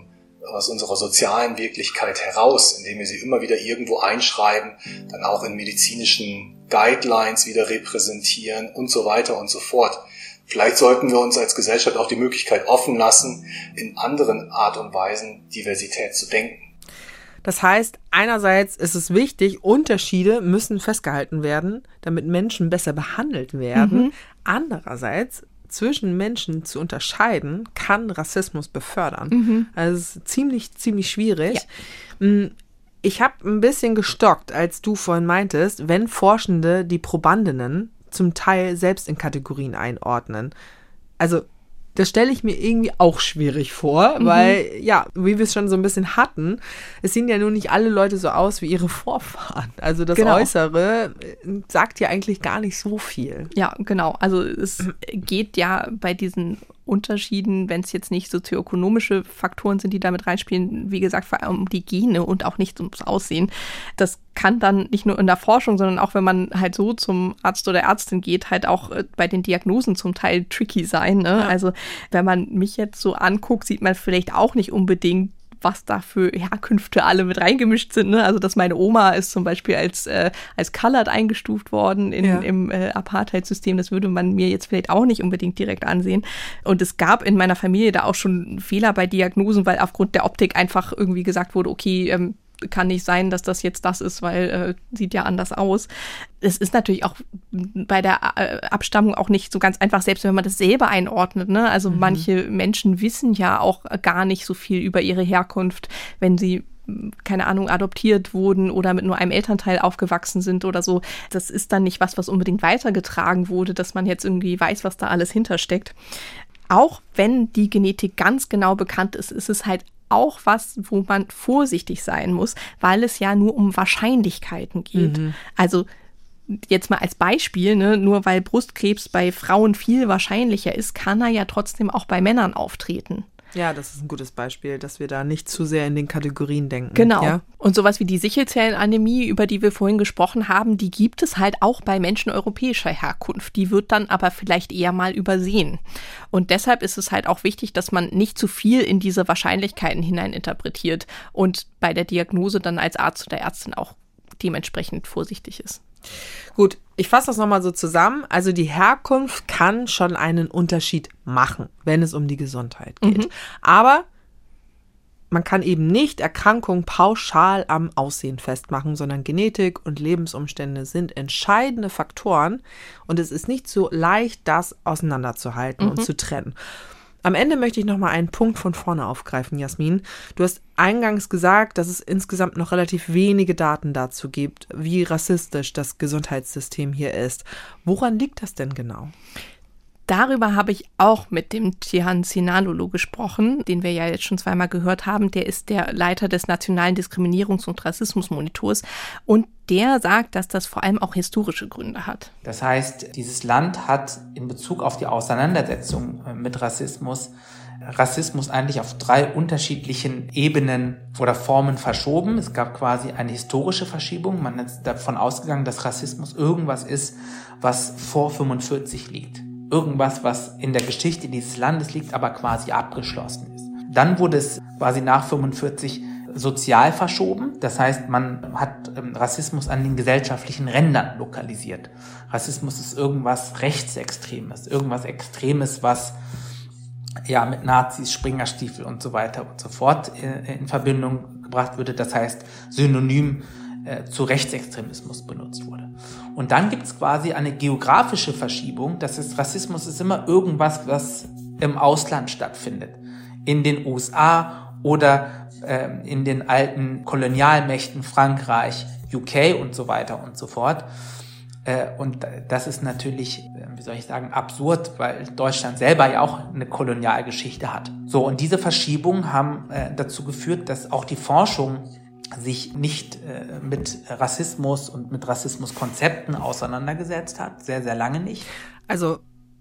S8: unserer sozialen Wirklichkeit heraus, indem wir sie immer wieder irgendwo einschreiben, dann auch in medizinischen Guidelines wieder repräsentieren und so weiter und so fort. Vielleicht sollten wir uns als Gesellschaft auch die Möglichkeit offen lassen, in anderen Art und Weisen Diversität zu denken.
S1: Das heißt, einerseits ist es wichtig, Unterschiede müssen festgehalten werden, damit Menschen besser behandelt werden. Andererseits, zwischen Menschen zu unterscheiden, kann Rassismus befördern. Also es ist ziemlich schwierig. Ja. Ich habe ein bisschen gestockt, als du vorhin meintest, wenn Forschende die Probandinnen zum Teil selbst in Kategorien einordnen. Also das stelle ich mir irgendwie auch schwierig vor, weil, ja, wie wir es schon so ein bisschen hatten, es sehen ja nun nicht alle Leute so aus wie ihre Vorfahren. Also das Äußere sagt ja eigentlich gar nicht so viel.
S2: Ja, genau. Also es geht ja bei diesen Unterschieden, wenn es jetzt nicht sozioökonomische Faktoren sind, die damit reinspielen, wie gesagt, vor allem um die Gene und auch nicht ums Aussehen. Das kann dann nicht nur in der Forschung, sondern auch wenn man halt so zum Arzt oder Ärztin geht, halt auch bei den Diagnosen zum Teil tricky sein. Ne? Ja. Also wenn man mich jetzt so anguckt, sieht man vielleicht auch nicht unbedingt, was da für Herkünfte alle mit reingemischt sind. Ne? Also, dass meine Oma ist zum Beispiel als colored eingestuft worden im Apartheid-System. Das würde man mir jetzt vielleicht auch nicht unbedingt direkt ansehen. Und es gab in meiner Familie da auch schon Fehler bei Diagnosen, weil aufgrund der Optik einfach irgendwie gesagt wurde, okay, kann nicht sein, dass das jetzt das ist, weil sieht ja anders aus. Es ist natürlich auch bei der Abstammung auch nicht so ganz einfach, selbst wenn man das selber einordnet. Ne? Also manche Menschen wissen ja auch gar nicht so viel über ihre Herkunft, wenn sie, keine Ahnung, adoptiert wurden oder mit nur einem Elternteil aufgewachsen sind oder so. Das ist dann nicht was unbedingt weitergetragen wurde, dass man jetzt irgendwie weiß, was da alles hintersteckt. Auch wenn die Genetik ganz genau bekannt ist, ist es halt auch was, wo man vorsichtig sein muss, weil es ja nur um Wahrscheinlichkeiten geht. Also jetzt mal als Beispiel, ne, nur weil Brustkrebs bei Frauen viel wahrscheinlicher ist, kann er ja trotzdem auch bei Männern auftreten.
S1: Ja, das ist ein gutes Beispiel, dass wir da nicht zu sehr in den Kategorien denken.
S2: Genau.
S1: Ja?
S2: Und sowas wie die Sichelzellenanämie, über die wir vorhin gesprochen haben, die gibt es halt auch bei Menschen europäischer Herkunft. Die wird dann aber vielleicht eher mal übersehen. Und deshalb ist es halt auch wichtig, dass man nicht zu viel in diese Wahrscheinlichkeiten hineininterpretiert und bei der Diagnose dann als Arzt oder Ärztin auch dementsprechend vorsichtig ist.
S1: Gut, ich fasse das nochmal so zusammen. Also die Herkunft kann schon einen Unterschied machen, wenn es um die Gesundheit geht. Aber man kann eben nicht Erkrankungen pauschal am Aussehen festmachen, sondern Genetik und Lebensumstände sind entscheidende Faktoren und es ist nicht so leicht, das auseinanderzuhalten und zu trennen. Am Ende möchte ich nochmal einen Punkt von vorne aufgreifen, Jasmin. Du hast eingangs gesagt, dass es insgesamt noch relativ wenige Daten dazu gibt, wie rassistisch das Gesundheitssystem hier ist. Woran liegt das denn genau?
S2: Darüber habe ich auch mit dem Cihan Sinaloglu gesprochen, den wir ja jetzt schon zweimal gehört haben. Der ist der Leiter des Nationalen Diskriminierungs- und Rassismusmonitors und der sagt, dass das vor allem auch historische Gründe hat.
S4: Das heißt, dieses Land hat in Bezug auf die Auseinandersetzung mit Rassismus eigentlich auf 3 unterschiedlichen Ebenen oder Formen verschoben. Es gab quasi eine historische Verschiebung. Man ist davon ausgegangen, dass Rassismus irgendwas ist, was vor 45 liegt. Irgendwas, was in der Geschichte dieses Landes liegt, aber quasi abgeschlossen ist. Dann wurde es quasi nach 45 sozial verschoben. Das heißt, man hat Rassismus an den gesellschaftlichen Rändern lokalisiert. Rassismus ist irgendwas Rechtsextremes, irgendwas Extremes, was ja mit Nazis, Springerstiefel und so weiter und so fort in Verbindung gebracht würde. Das heißt, synonym zu Rechtsextremismus benutzt wurde. Und dann gibt es quasi eine geografische Verschiebung. Das ist, Rassismus ist immer irgendwas, was im Ausland stattfindet. In den USA oder in den alten Kolonialmächten Frankreich, UK und so weiter und so fort. Und das ist natürlich, absurd, weil Deutschland selber ja auch eine Kolonialgeschichte hat. So, und diese Verschiebungen haben dazu geführt, dass auch die Forschung sich nicht mit Rassismus und mit Rassismuskonzepten auseinandergesetzt hat. Sehr, sehr lange nicht.
S1: Also,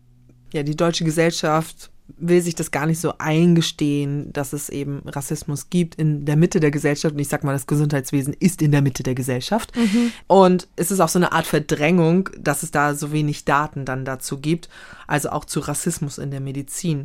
S1: ja, die deutsche Gesellschaft will sich das gar nicht so eingestehen, dass es eben Rassismus gibt in der Mitte der Gesellschaft. Und ich sag mal, das Gesundheitswesen ist in der Mitte der Gesellschaft. Und es ist auch so eine Art Verdrängung, dass es da so wenig Daten dann dazu gibt. Also auch zu Rassismus in der Medizin.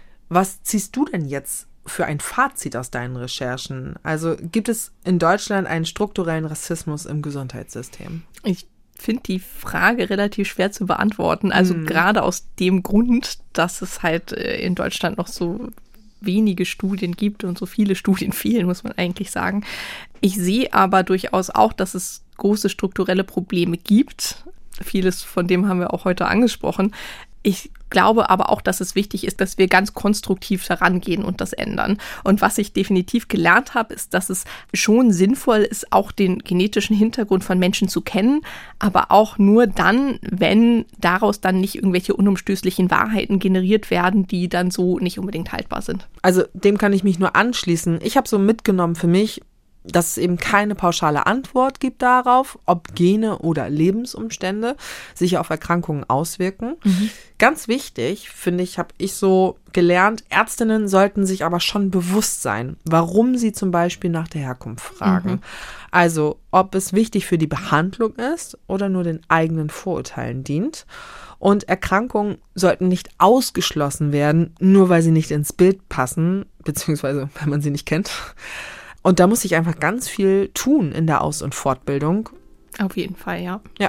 S1: Was ziehst du denn jetzt für ein Fazit aus deinen Recherchen? Also gibt es in Deutschland einen strukturellen Rassismus im Gesundheitssystem?
S2: Ich finde die Frage relativ schwer zu beantworten. Also gerade aus dem Grund, dass es halt in Deutschland noch so wenige Studien gibt und so viele Studien fehlen, muss man eigentlich sagen. Ich sehe aber durchaus auch, dass es große strukturelle Probleme gibt. Vieles von dem haben wir auch heute angesprochen. Ich glaube aber auch, dass es wichtig ist, dass wir ganz konstruktiv herangehen und das ändern. Und was ich definitiv gelernt habe, ist, dass es schon sinnvoll ist, auch den genetischen Hintergrund von Menschen zu kennen, aber auch nur dann, wenn daraus dann nicht irgendwelche unumstößlichen Wahrheiten generiert werden, die dann so nicht unbedingt haltbar sind.
S1: Also dem kann ich mich nur anschließen. Ich habe so mitgenommen für mich, dass es eben keine pauschale Antwort gibt darauf, ob Gene oder Lebensumstände sich auf Erkrankungen auswirken. Ganz wichtig, finde ich, habe ich so gelernt, Ärztinnen sollten sich aber schon bewusst sein, warum sie zum Beispiel nach der Herkunft fragen. Also, ob es wichtig für die Behandlung ist oder nur den eigenen Vorurteilen dient. Und Erkrankungen sollten nicht ausgeschlossen werden, nur weil sie nicht ins Bild passen, beziehungsweise wenn man sie nicht kennt. Und da muss ich einfach ganz viel tun in der Aus- und Fortbildung.
S2: Auf jeden Fall, ja.
S1: Ja.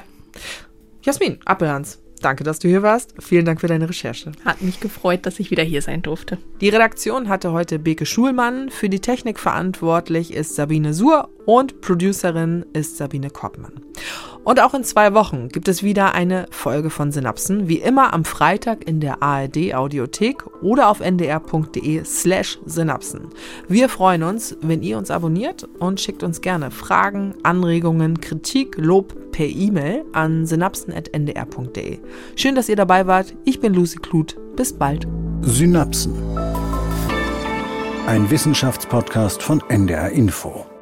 S1: Jasmin Appelhans, danke, dass du hier warst. Vielen Dank für deine Recherche.
S2: Hat mich gefreut, dass ich wieder hier sein durfte.
S1: Die Redaktion hatte heute Beke Schulmann. Für die Technik verantwortlich ist Sabine Suhr und Producerin ist Sabine Koppmann. Und auch in 2 Wochen gibt es wieder eine Folge von Synapsen, wie immer am Freitag in der ARD-Audiothek oder auf ndr.de/Synapsen. Wir freuen uns, wenn ihr uns abonniert und schickt uns gerne Fragen, Anregungen, Kritik, Lob per E-Mail an synapsen@ndr.de. Schön, dass ihr dabei wart. Ich bin Lucy Kluth. Bis bald.
S3: Synapsen. Ein Wissenschaftspodcast von NDR Info.